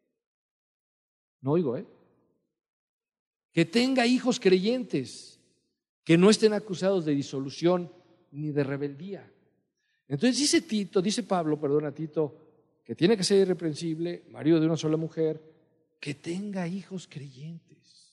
No oigo, ¿eh? Que tenga hijos creyentes, que no estén acusados de disolución ni de rebeldía. Entonces dice Tito, dice Pablo, perdón, a Tito, que tiene que ser irreprensible, marido de una sola mujer, que tenga hijos creyentes.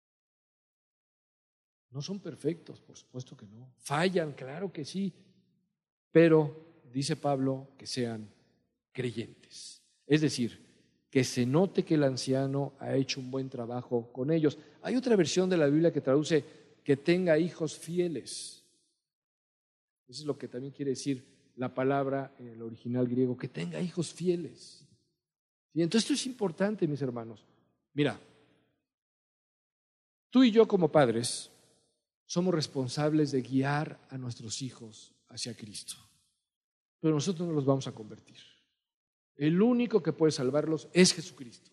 No son perfectos, por supuesto que no. Fallan, claro que sí, pero dice Pablo que sean creyentes. Es decir, que se note que el anciano ha hecho un buen trabajo con ellos. Hay otra versión de la Biblia que traduce que tenga hijos fieles. Eso es lo que también quiere decir la palabra en el original griego, que tenga hijos fieles. Y entonces esto es importante, mis hermanos. Mira, tú y yo como padres somos responsables de guiar a nuestros hijos hacia Cristo, pero nosotros no los vamos a convertir. El único que puede salvarlos es Jesucristo.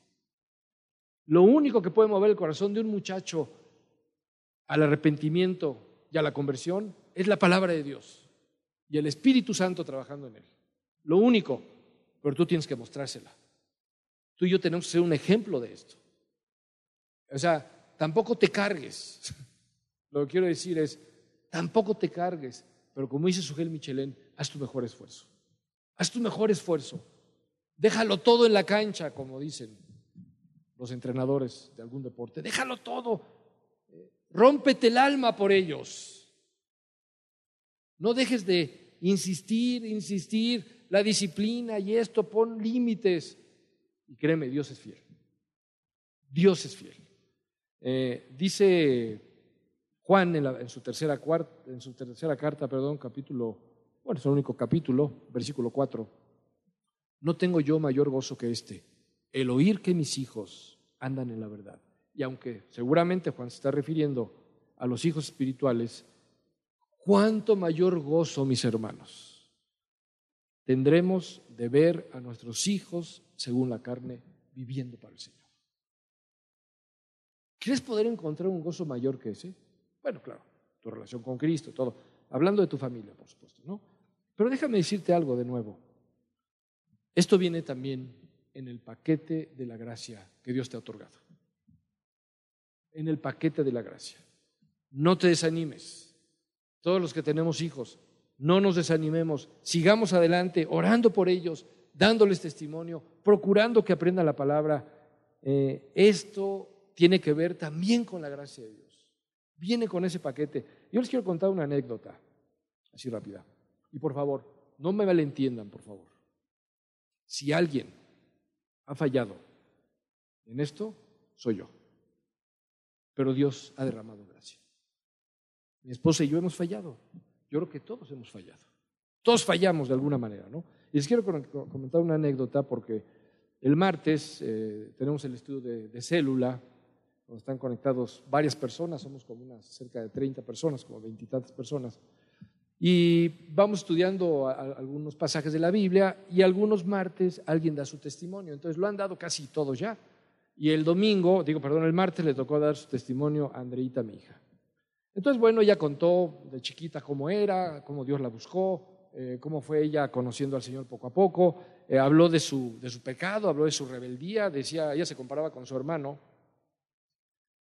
Lo único que puede mover el corazón de un muchacho al arrepentimiento y a la conversión es la palabra de Dios y el Espíritu Santo trabajando en él. Lo único, pero tú tienes que mostrársela. Tú y yo tenemos que ser un ejemplo de esto. O sea, tampoco te cargues. Lo que quiero decir es, tampoco te cargues, pero como dice Sugel Michelén, haz tu mejor esfuerzo. Haz tu mejor esfuerzo. Déjalo todo en la cancha, como dicen los entrenadores de algún deporte. Déjalo todo. Rómpete el alma por ellos. No dejes de insistir, insistir, la disciplina y esto, pon límites. Y créeme, Dios es fiel. Dios es fiel. Eh, dice Juan en, la, en, su tercera cuarta, en su tercera carta, perdón, capítulo, bueno, es el único capítulo, versículo cuatro. No tengo yo mayor gozo que este, el oír que mis hijos andan en la verdad. Y aunque seguramente Juan se está refiriendo a los hijos espirituales, cuánto mayor gozo, mis hermanos, tendremos de ver a nuestros hijos, según la carne, viviendo para el Señor. ¿Quieres poder encontrar un gozo mayor que ese? Bueno, claro, tu relación con Cristo, todo. Hablando de tu familia, por supuesto, ¿no? Pero déjame decirte algo de nuevo. Esto viene también en el paquete de la gracia que Dios te ha otorgado. En el paquete de la gracia. No te desanimes. Todos los que tenemos hijos, no nos desanimemos. Sigamos adelante, orando por ellos, dándoles testimonio, procurando que aprendan la palabra. Eh, esto tiene que ver también con la gracia de Dios. Viene con ese paquete. Yo les quiero contar una anécdota, así rápida. Y por favor, no me malentiendan, por favor. Si alguien ha fallado en esto, soy yo. Pero Dios ha derramado gracia. Mi esposa y yo hemos fallado. Yo creo que todos hemos fallado. Todos fallamos de alguna manera, ¿no? Y les quiero comentar una anécdota porque el martes eh, tenemos el estudio de, de célula, donde están conectados varias personas, somos como unas cerca de treinta personas, como veintitantas personas. Y vamos estudiando a, a algunos pasajes de la Biblia y algunos martes alguien da su testimonio. Entonces lo han dado casi todos ya. Y el domingo, digo, perdón, el martes le tocó dar su testimonio a Andreita, mi hija. Entonces, bueno, ella contó de chiquita cómo era, cómo Dios la buscó, eh, cómo fue ella conociendo al Señor poco a poco. Eh, habló de su, de su pecado, habló de su rebeldía, decía, ella se comparaba con su hermano.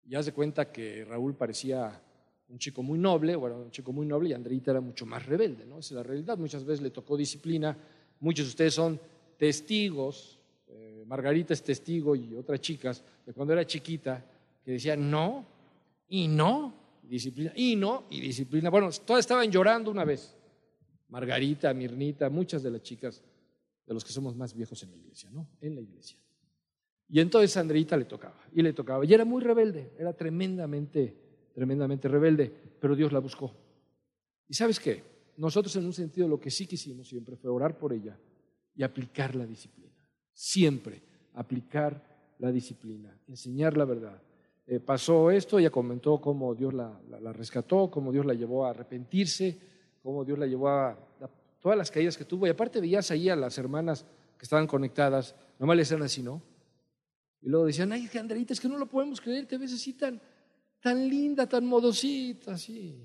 Y haz de cuenta que Raúl parecía un chico muy noble, bueno, un chico muy noble, y Andreita era mucho más rebelde, ¿no? Esa es la realidad. Muchas veces le tocó disciplina. Muchos de ustedes son testigos, eh, Margarita es testigo y otras chicas, de cuando era chiquita, que decían no, y no, disciplina, y no, y disciplina. Bueno, todas estaban llorando una vez. Margarita, Mirnita, muchas de las chicas de los que somos más viejos en la iglesia, ¿no? En la iglesia. Y entonces a Andreita le tocaba, y le tocaba, y era muy rebelde, era tremendamente, tremendamente rebelde, pero Dios la buscó. ¿Y sabes qué? Nosotros en un sentido lo que sí quisimos siempre fue orar por ella y aplicar la disciplina. Siempre aplicar la disciplina, enseñar la verdad. Eh, pasó esto, ella comentó cómo Dios la, la, la rescató, cómo Dios la llevó a arrepentirse, cómo Dios la llevó a, a todas las caídas que tuvo. Y aparte veías ahí a las hermanas que estaban conectadas, nomás le hacían así, ¿no? Y luego decían, ay, Andreita, es que no lo podemos creer, te ves así tan, tan linda, tan modosita, así.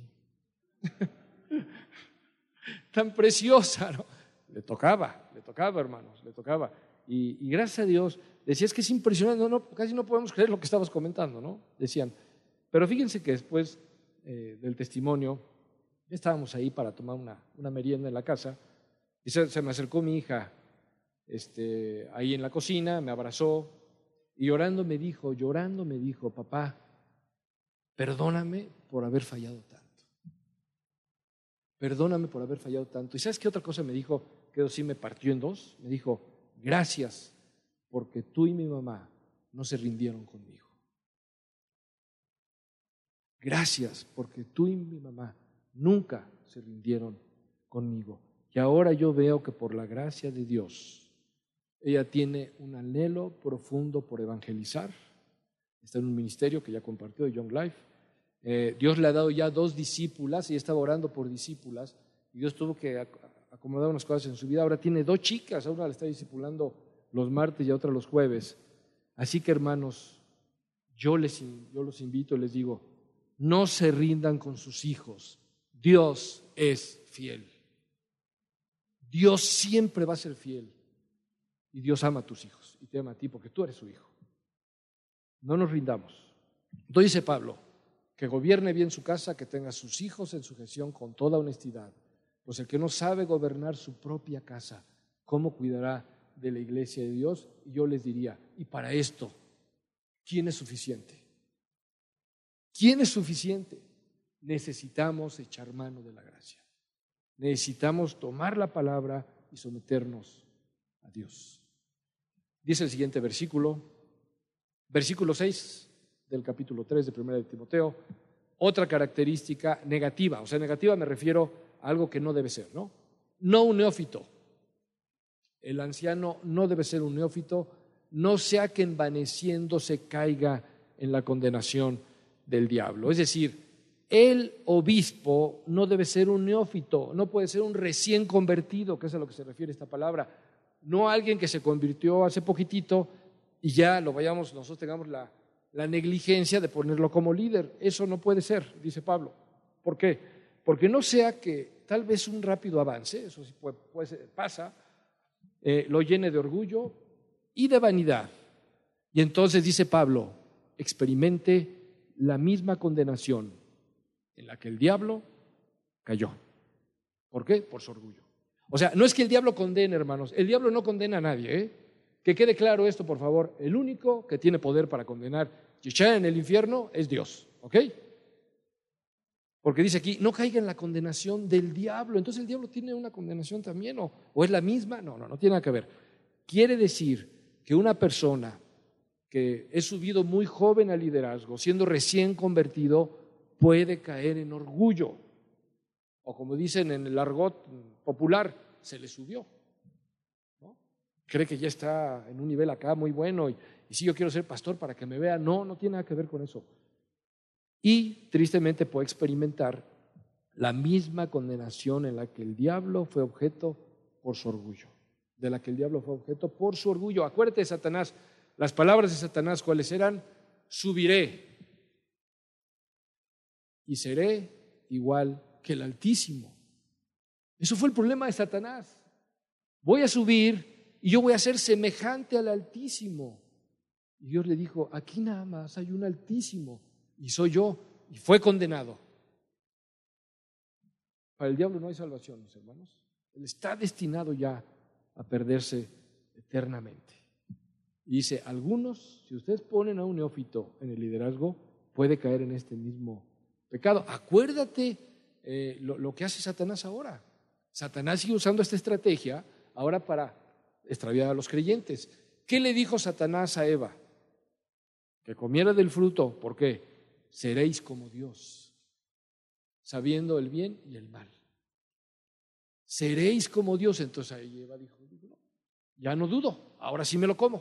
Tan preciosa, ¿no? Le tocaba, le tocaba, hermanos, le tocaba. Y, y gracias a Dios, decía, es que es impresionante, no, no, casi no podemos creer lo que estabas comentando, ¿no? Decían. Pero fíjense que después eh, del testimonio, estábamos ahí para tomar una, una merienda en la casa, y se, se me acercó mi hija este, ahí en la cocina, me abrazó, y llorando me dijo, llorando me dijo, papá, perdóname por haber fallado tanto. Perdóname por haber fallado tanto. ¿Y sabes qué otra cosa me dijo? Que eso sí me partió en dos. Me dijo, gracias porque tú y mi mamá no se rindieron conmigo. Gracias porque tú y mi mamá nunca se rindieron conmigo. Y ahora yo veo que por la gracia de Dios, ella tiene un anhelo profundo por evangelizar. Está en un ministerio que ya compartió de Young Life. Eh, Dios le ha dado ya dos discípulas, y estaba orando por discípulas, y Dios tuvo que acomodar unas cosas en su vida. Ahora tiene dos chicas, a una la está discipulando los martes y a otra los jueves. Así que, hermanos, yo, les, yo los invito y les digo, no se rindan con sus hijos. Dios es fiel. Dios siempre va a ser fiel. Y Dios ama a tus hijos y te ama a ti porque tú eres su hijo. No nos rindamos. Entonces dice Pablo, que gobierne bien su casa, que tenga a sus hijos en sujeción con toda honestidad. Pues el que no sabe gobernar su propia casa, ¿cómo cuidará de la iglesia de Dios? Y yo les diría, y para esto, ¿quién es suficiente? ¿Quién es suficiente? Necesitamos echar mano de la gracia. Necesitamos tomar la palabra y someternos a Dios. Dice el siguiente versículo, versículo seis del capítulo tres de Primera de Timoteo, otra característica negativa, o sea, negativa me refiero a algo que no debe ser, ¿no? No un neófito. El anciano no debe ser un neófito, no sea que envaneciéndose caiga en la condenación del diablo. Es decir, el obispo no debe ser un neófito, no puede ser un recién convertido, que es a lo que se refiere esta palabra, no alguien que se convirtió hace poquitito y ya lo vayamos, nosotros tengamos la, la negligencia de ponerlo como líder. Eso no puede ser, dice Pablo. ¿Por qué? Porque no sea que tal vez un rápido avance, eso sí puede, puede ser, pasa, eh, lo llene de orgullo y de vanidad. Y entonces dice Pablo, experimente la misma condenación en la que el diablo cayó. ¿Por qué? Por su orgullo. O sea, no es que el diablo condene, hermanos, el diablo no condena a nadie, ¿eh? Que quede claro esto, por favor, el único que tiene poder para condenar y echar en el infierno es Dios, ¿ok? Porque dice aquí, no caiga en la condenación del diablo. Entonces el diablo tiene una condenación también, ¿o, o es la misma? No, no, no tiene nada que ver. Quiere decir que una persona que es subido muy joven al liderazgo, siendo recién convertido, puede caer en orgullo. O como dicen en el argot popular, se le subió, ¿no? Cree que ya está en un nivel acá muy bueno y, y si yo quiero ser pastor para que me vea, no, no tiene nada que ver con eso. Y tristemente puede experimentar la misma condenación en la que el diablo fue objeto por su orgullo, de la que el diablo fue objeto por su orgullo. Acuérdate de Satanás, las palabras de Satanás, ¿cuáles eran? Subiré y seré igual que el Altísimo. Eso fue el problema de Satanás. Voy a subir y yo voy a ser semejante al Altísimo. Y Dios le dijo, aquí nada más hay un Altísimo. y soy yo, y fue condenado. Para el diablo no hay salvación, mis hermanos. Él está destinado ya a perderse eternamente. Y dice, algunos, si ustedes ponen a un neófito en el liderazgo, puede caer en este mismo pecado. Acuérdate eh, lo, lo que hace Satanás ahora. Satanás sigue usando esta estrategia ahora para extraviar a los creyentes. ¿Qué le dijo Satanás a Eva? Que comiera del fruto. ¿Por qué? Seréis como Dios, sabiendo el bien y el mal. Seréis como Dios. Entonces ahí Eva dijo, no, ya no dudo, ahora sí me lo como.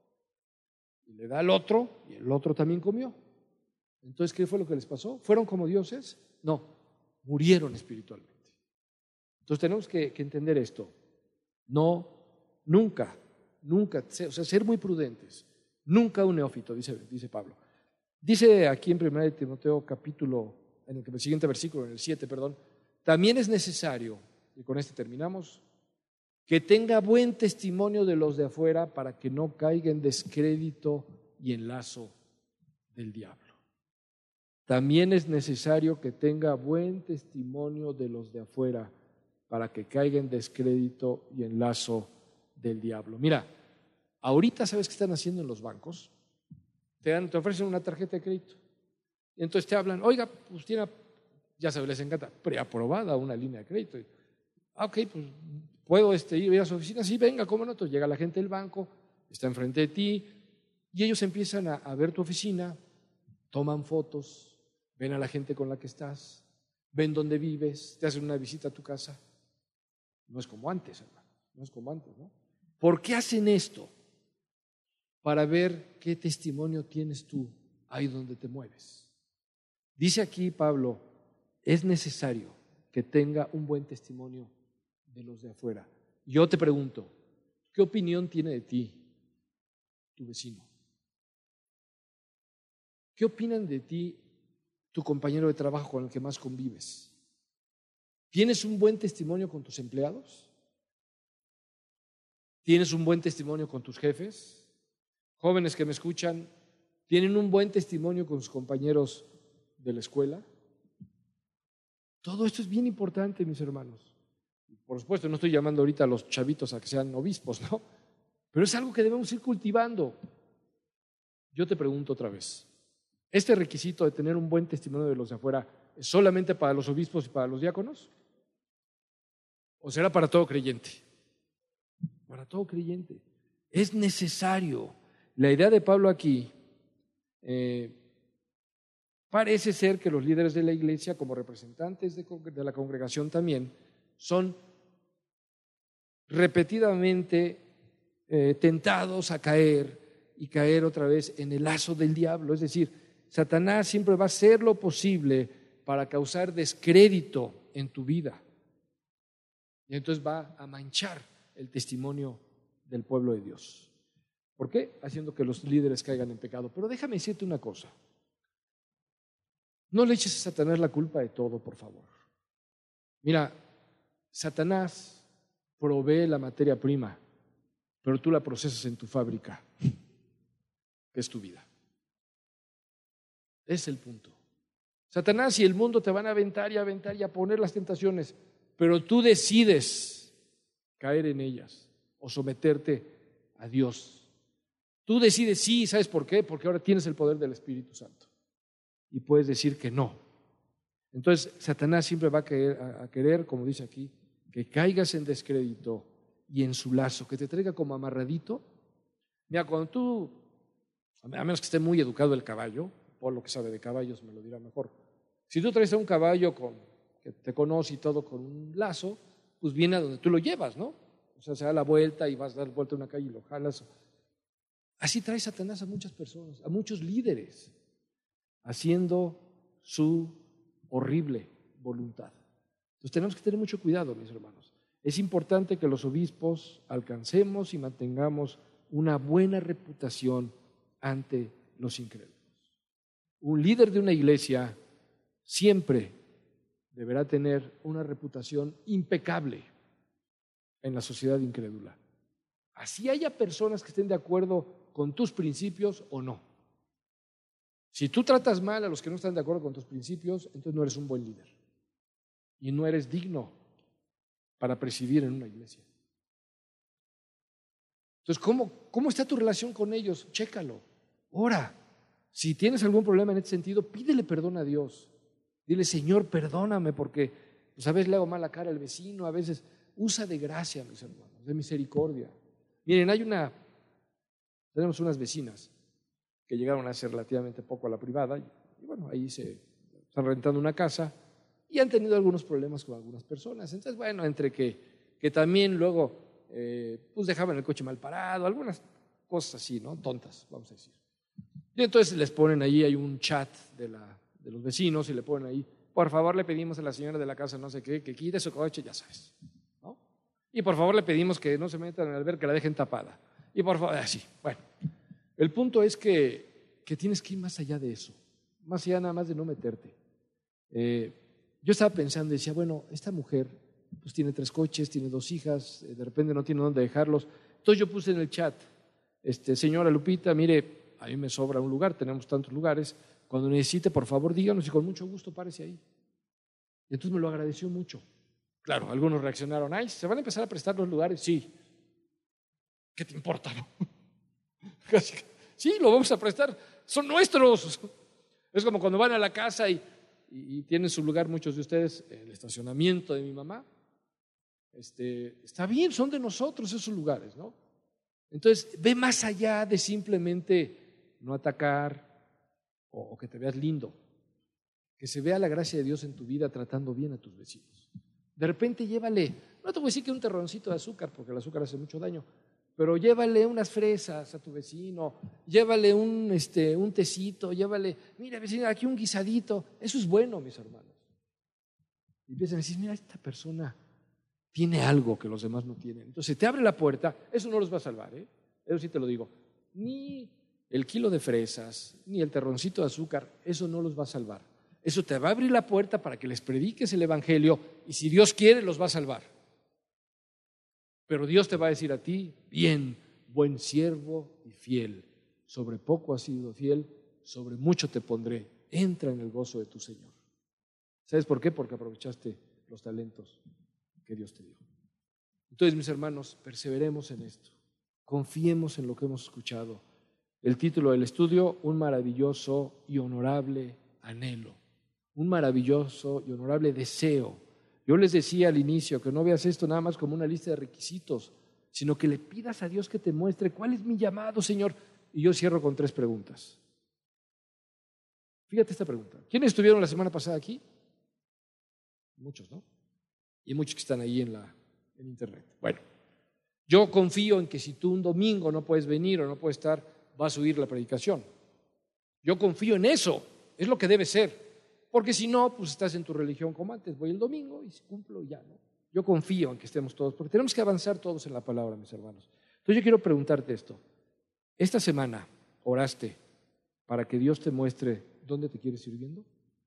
Y le da al otro, y el otro también comió. Entonces, ¿qué fue lo que les pasó? ¿Fueron como dioses? No, murieron espiritualmente. Entonces tenemos que, que entender esto. No, nunca, nunca, o sea, ser muy prudentes. Nunca un neófito, dice, dice Pablo. Dice aquí en primera de Timoteo capítulo, en el siguiente versículo, en el siete, perdón, también es necesario, y con este terminamos, que tenga buen testimonio de los de afuera para que no caiga en descrédito y en lazo del diablo. También es necesario que tenga buen testimonio de los de afuera para que caiga en descrédito y en lazo del diablo. Mira, ahorita ¿sabes qué están haciendo en los bancos? Te, dan, te ofrecen una tarjeta de crédito. Y entonces te hablan, oiga, pues tiene, ya sabes, les encanta, preaprobada una línea de crédito. Ah, ok, pues puedo este, ir a su oficina, sí, venga, cómo no. Entonces llega la gente del banco, está enfrente de ti, y ellos empiezan a, a ver tu oficina, toman fotos, ven a la gente con la que estás, ven dónde vives, te hacen una visita a tu casa. No es como antes, hermano, no es como antes, ¿no? ¿Por qué hacen esto? Para ver qué testimonio tienes tú ahí donde te mueves. Dice aquí Pablo, es necesario que tenga un buen testimonio de los de afuera. Yo te pregunto, ¿qué opinión tiene de ti tu vecino? ¿Qué opinan de ti tu compañero de trabajo con el que más convives? ¿Tienes un buen testimonio con tus empleados? ¿Tienes un buen testimonio con tus jefes? Jóvenes que me escuchan, ¿tienen un buen testimonio con sus compañeros de la escuela? Todo esto es bien importante, mis hermanos. Por supuesto, no estoy llamando ahorita a los chavitos a que sean obispos, ¿no? Pero es algo que debemos ir cultivando. Yo te pregunto otra vez, ¿este requisito de tener un buen testimonio de los de afuera es solamente para los obispos y para los diáconos? ¿O será para todo creyente? Para todo creyente. Es necesario. La idea de Pablo aquí eh, parece ser que los líderes de la iglesia, como representantes de, de la congregación también, son repetidamente eh, tentados a caer y caer otra vez en el lazo del diablo. Es decir, Satanás siempre va a hacer lo posible para causar descrédito en tu vida. Y entonces va a manchar el testimonio del pueblo de Dios. ¿Por qué? Haciendo que los líderes caigan en pecado. Pero déjame decirte una cosa. No le eches a Satanás la culpa de todo, por favor. Mira, Satanás provee la materia prima, pero tú la procesas en tu fábrica, que es tu vida. Ese es el punto. Satanás y el mundo te van a aventar y a aventar y a poner las tentaciones, pero tú decides caer en ellas o someterte a Dios. Tú decides sí, ¿sabes por qué? Porque ahora tienes el poder del Espíritu Santo y puedes decir que no. Entonces, Satanás siempre va a querer, a querer, como dice aquí, que caigas en descrédito y en su lazo, que te traiga como amarradito. Mira, cuando tú, a menos que esté muy educado el caballo, por lo que sabe de caballos me lo dirá mejor, si tú traes a un caballo con, que te conoce y todo con un lazo, pues viene a donde tú lo llevas, ¿no? O sea, se da la vuelta y vas a dar vuelta a una calle y lo jalas. Así trae Satanás a muchas personas, a muchos líderes, haciendo su horrible voluntad. Entonces tenemos que tener mucho cuidado, mis hermanos. Es importante que los obispos alcancemos y mantengamos una buena reputación ante los incrédulos. Un líder de una iglesia siempre deberá tener una reputación impecable en la sociedad incrédula. Así haya personas que estén de acuerdo con tus principios o no. Si tú tratas mal a los que no están de acuerdo con tus principios, entonces no eres un buen líder y no eres digno para presidir en una iglesia. Entonces, ¿cómo, cómo está tu relación con ellos? Chécalo, ora. Si tienes algún problema en este sentido, pídele perdón a Dios. Dile, Señor, perdóname porque pues, a veces le hago mala cara al vecino, a veces usa de gracia, mis hermanos, de misericordia. Miren, hay una, tenemos unas vecinas que llegaron hace relativamente poco a la privada y, y bueno, ahí se están rentando una casa y han tenido algunos problemas con algunas personas. Entonces, bueno, entre que, que también luego eh, pues dejaban el coche mal parado, algunas cosas así, ¿no? Tontas, vamos a decir. Y entonces les ponen ahí, hay un chat de, la, de los vecinos y le ponen ahí, por favor le pedimos a la señora de la casa no sé qué, que quite su coche, ya sabes, ¿no? Y por favor le pedimos que no se metan en el albergue, que la dejen tapada. Y por favor, así, bueno. El punto es que, que tienes que ir más allá de eso, más allá nada más de no meterte. Eh, yo estaba pensando y decía, bueno, esta mujer pues tiene tres coches, tiene dos hijas, eh, de repente no tiene dónde dejarlos. Entonces yo puse en el chat, este, señora Lupita, mire, a mí me sobra un lugar, tenemos tantos lugares, cuando necesite, por favor, díganos y con mucho gusto párese ahí. Y entonces me lo agradeció mucho. Claro, algunos reaccionaron, ay, ¿se van a empezar a prestar los lugares? Sí. ¿Qué te importa? No? Sí, lo vamos a prestar, son nuestros. Es como cuando van a la casa y, y, y tienen su lugar, muchos de ustedes, en el estacionamiento de mi mamá. Este, está bien, son de nosotros esos lugares, ¿no? Entonces, ve más allá de simplemente no atacar o, o que te veas lindo, que se vea la gracia de Dios en tu vida tratando bien a tus vecinos. De repente llévale, no te voy a decir que un terroncito de azúcar, porque el azúcar hace mucho daño, pero llévale unas fresas a tu vecino, llévale un, este, un tecito, llévale, mira vecino, aquí un guisadito, eso es bueno, mis hermanos. Y empiezan a decir, mira, esta persona tiene algo que los demás no tienen. Entonces, te abre la puerta, eso no los va a salvar, ¿eh? Eso sí te lo digo. Ni el kilo de fresas, ni el terroncito de azúcar, eso no los va a salvar. Eso te va a abrir la puerta para que les prediques el evangelio y si Dios quiere, los va a salvar. Pero Dios te va a decir a ti, bien, buen siervo y fiel. Sobre poco has sido fiel, sobre mucho te pondré. Entra en el gozo de tu Señor. ¿Sabes por qué? Porque aprovechaste los talentos que Dios te dio. Entonces, mis hermanos, perseveremos en esto. Confiemos en lo que hemos escuchado. El título del estudio, un maravilloso y honorable anhelo. Un maravilloso y honorable deseo. Yo les decía al inicio que no veas esto nada más como una lista de requisitos, sino que le pidas a Dios que te muestre cuál es mi llamado, Señor. Y yo cierro con tres preguntas. Fíjate esta pregunta. ¿Quiénes estuvieron la semana pasada aquí? Muchos, ¿no? Y muchos que están ahí en, la, en internet. Bueno, yo confío en que si tú un domingo no puedes venir o no puedes estar, vas a oír la predicación. Yo confío en eso, es lo que debe ser. Porque si no, pues estás en tu religión como antes. Voy el domingo y cumplo y ya, ¿no? Yo confío en que estemos todos, porque tenemos que avanzar todos en la palabra, mis hermanos. Entonces yo quiero preguntarte esto. Esta semana oraste para que Dios te muestre dónde te quieres ir viendo.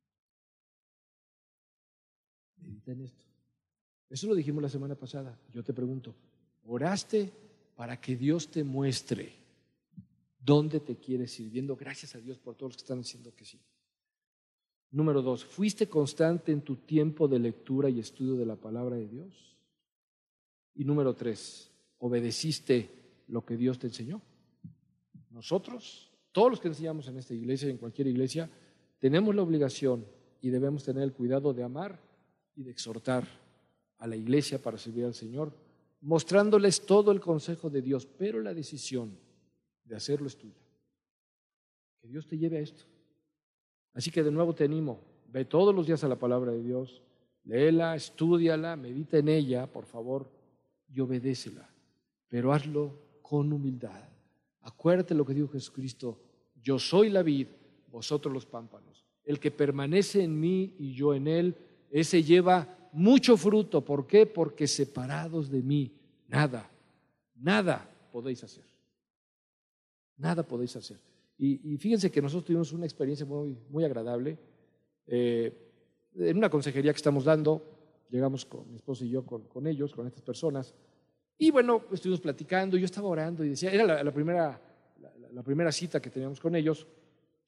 Medita en esto. Eso lo dijimos la semana pasada. Yo te pregunto, ¿oraste para que Dios te muestre dónde te quieres ir viendo? Gracias a Dios por todos los que están diciendo que sí. Número dos, ¿fuiste constante en tu tiempo de lectura y estudio de la palabra de Dios? Y número tres, ¿obedeciste lo que Dios te enseñó? Nosotros, todos los que enseñamos en esta iglesia y en cualquier iglesia, tenemos la obligación y debemos tener el cuidado de amar y de exhortar a la iglesia para servir al Señor, mostrándoles todo el consejo de Dios, pero la decisión de hacerlo es tuya. Que Dios te lleve a esto. Así que de nuevo te animo, ve todos los días a la palabra de Dios, léela, estúdiala, medita en ella, por favor, y obedécela, pero hazlo con humildad. Acuérdate lo que dijo Jesucristo, yo soy la vid, vosotros los pámpanos. El que permanece en mí y yo en él, ese lleva mucho fruto. ¿Por qué? Porque separados de mí, nada, nada podéis hacer. Nada podéis hacer. Y, y fíjense que nosotros tuvimos una experiencia muy, muy agradable. Eh, en una consejería que estamos dando, llegamos con mi esposo y yo con, con ellos, con estas personas, y bueno, estuvimos platicando, yo estaba orando y decía, era la, la, primera, la, la primera cita que teníamos con ellos,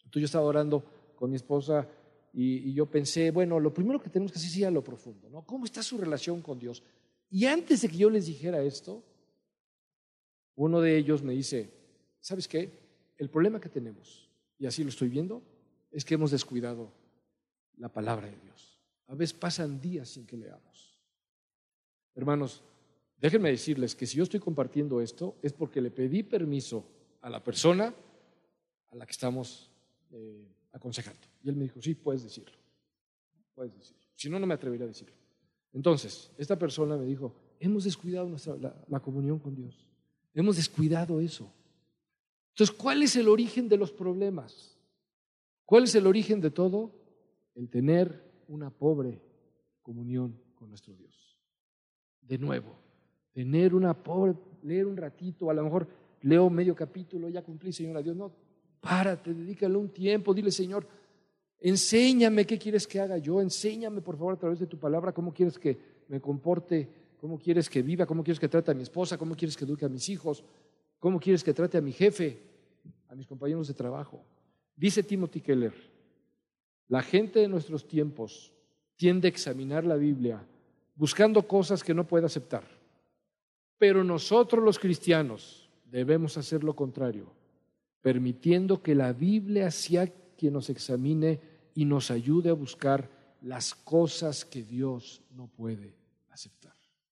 Entonces yo estaba orando con mi esposa y, y yo pensé, bueno, lo primero que tenemos que hacer es ir a lo profundo, ¿no? ¿Cómo está su relación con Dios? Y antes de que yo les dijera esto, uno de ellos me dice, ¿sabes qué? El problema que tenemos, y así lo estoy viendo, es que hemos descuidado la palabra de Dios. A veces pasan días sin que leamos. Hermanos, déjenme decirles que si yo estoy compartiendo esto es porque le pedí permiso a la persona a la que estamos eh, aconsejando. Y él me dijo, sí, puedes decirlo. Puedes decirlo. Si no, no me atrevería a decirlo. Entonces, esta persona me dijo, hemos descuidado nuestra, la, la comunión con Dios. Hemos descuidado eso. Entonces, ¿cuál es el origen de los problemas? ¿Cuál es el origen de todo? El tener una pobre comunión con nuestro Dios. De nuevo, tener una pobre, leer un ratito, a lo mejor leo medio capítulo, ya cumplí, Señor, Dios. No, párate, dedícale un tiempo, dile, Señor, enséñame qué quieres que haga yo, enséñame por favor a través de tu palabra cómo quieres que me comporte, cómo quieres que viva, cómo quieres que trate a mi esposa, cómo quieres que eduque a mis hijos, cómo quieres que trate a mi jefe, a mis compañeros de trabajo. Dice Timothy Keller, la gente de nuestros tiempos tiende a examinar la Biblia buscando cosas que no puede aceptar, pero nosotros los cristianos debemos hacer lo contrario, permitiendo que la Biblia sea quien nos examine y nos ayude a buscar las cosas que Dios no puede aceptar.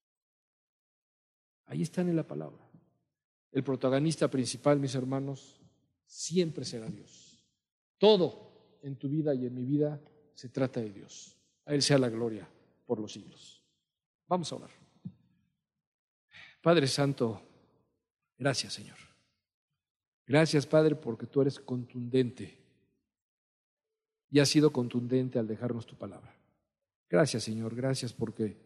Ahí están en la palabra. El protagonista principal, mis hermanos, siempre será Dios. Todo en tu vida y en mi vida se trata de Dios. A Él sea la gloria por los siglos. Vamos a orar. Padre Santo, gracias, Señor. Gracias, Padre, porque tú eres contundente y has sido contundente al dejarnos tu palabra. Gracias, Señor, gracias porque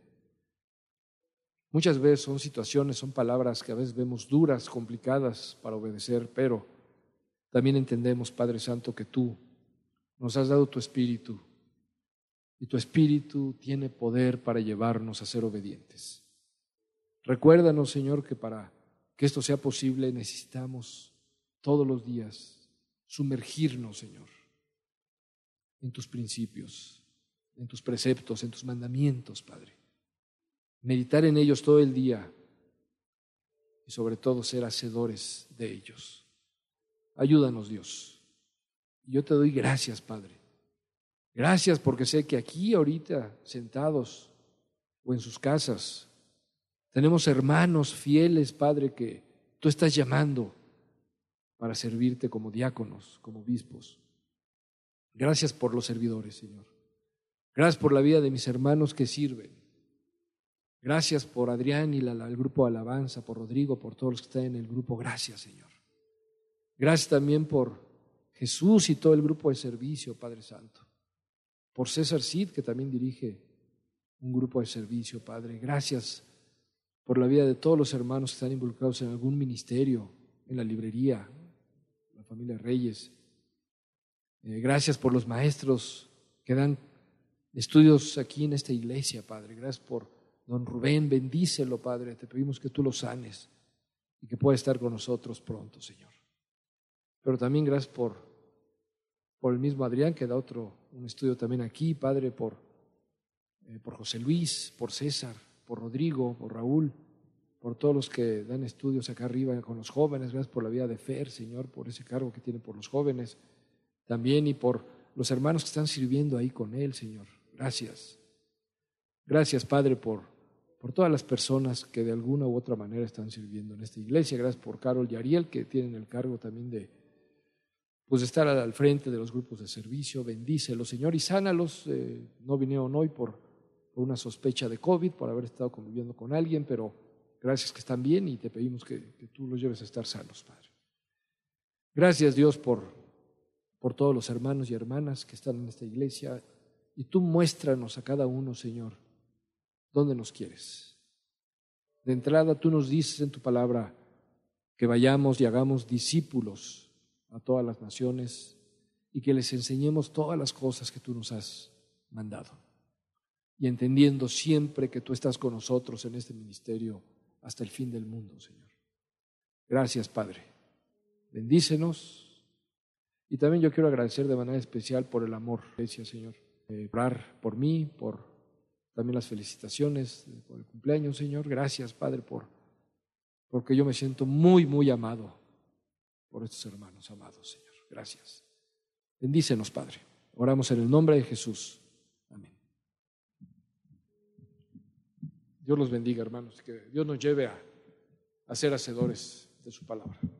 muchas veces son situaciones, son palabras que a veces vemos duras, complicadas para obedecer, pero también entendemos, Padre Santo, que tú nos has dado tu Espíritu y tu Espíritu tiene poder para llevarnos a ser obedientes. Recuérdanos, Señor, que para que esto sea posible necesitamos todos los días sumergirnos, Señor, en tus principios, en tus preceptos, en tus mandamientos, Padre. Meditar en ellos todo el día y sobre todo ser hacedores de ellos. Ayúdanos, Dios. Yo te doy gracias, Padre. Gracias porque sé que aquí ahorita, sentados o en sus casas, tenemos hermanos fieles, Padre, que tú estás llamando para servirte como diáconos, como obispos. Gracias por los servidores, Señor. Gracias por la vida de mis hermanos que sirven. Gracias por Adrián y la, la, el grupo de alabanza, por Rodrigo, por todos los que están en el grupo. Gracias, Señor. Gracias también por Jesús y todo el grupo de servicio, Padre Santo. Por César Cid, que también dirige un grupo de servicio, Padre. Gracias por la vida de todos los hermanos que están involucrados en algún ministerio, en la librería, la familia Reyes. Eh, gracias por los maestros que dan estudios aquí en esta iglesia, Padre. Gracias por don Rubén, bendícelo, Padre. Te pedimos que tú lo sanes y que pueda estar con nosotros pronto, Señor. Pero también gracias por, por el mismo Adrián, que da otro, un estudio también aquí, Padre, por, eh, por José Luis, por César, por Rodrigo, por Raúl, por todos los que dan estudios acá arriba con los jóvenes. Gracias por la vida de Fer, Señor, por ese cargo que tiene por los jóvenes también y por los hermanos que están sirviendo ahí con él, Señor. Gracias. Gracias, Padre, por, por todas las personas que de alguna u otra manera están sirviendo en esta iglesia. Gracias por Carol y Ariel, que tienen el cargo también de, pues, de estar al frente de los grupos de servicio. Bendícelos, Señor, y sánalos. Eh, no vinieron hoy por, por una sospecha de COVID, por haber estado conviviendo con alguien, pero gracias que están bien y te pedimos que, que tú los lleves a estar sanos, Padre. Gracias, Dios, por, por todos los hermanos y hermanas que están en esta iglesia. Y tú muéstranos a cada uno, Señor, dónde nos quieres. De entrada, tú nos dices en tu palabra que vayamos y hagamos discípulos a todas las naciones y que les enseñemos todas las cosas que tú nos has mandado. Y entendiendo siempre que tú estás con nosotros en este ministerio hasta el fin del mundo, Señor. Gracias, Padre. Bendícenos Y también yo quiero agradecer de manera especial por el amor, gracias, Señor. Eh, orar por mí, por también las felicitaciones por el cumpleaños, Señor. Gracias, Padre, por, porque yo me siento muy, muy amado por estos hermanos amados, Señor. Gracias. Bendícenos, Padre. Oramos en el nombre de Jesús. Amén. Dios los bendiga, hermanos. Que Dios nos lleve a, a ser hacedores de su palabra.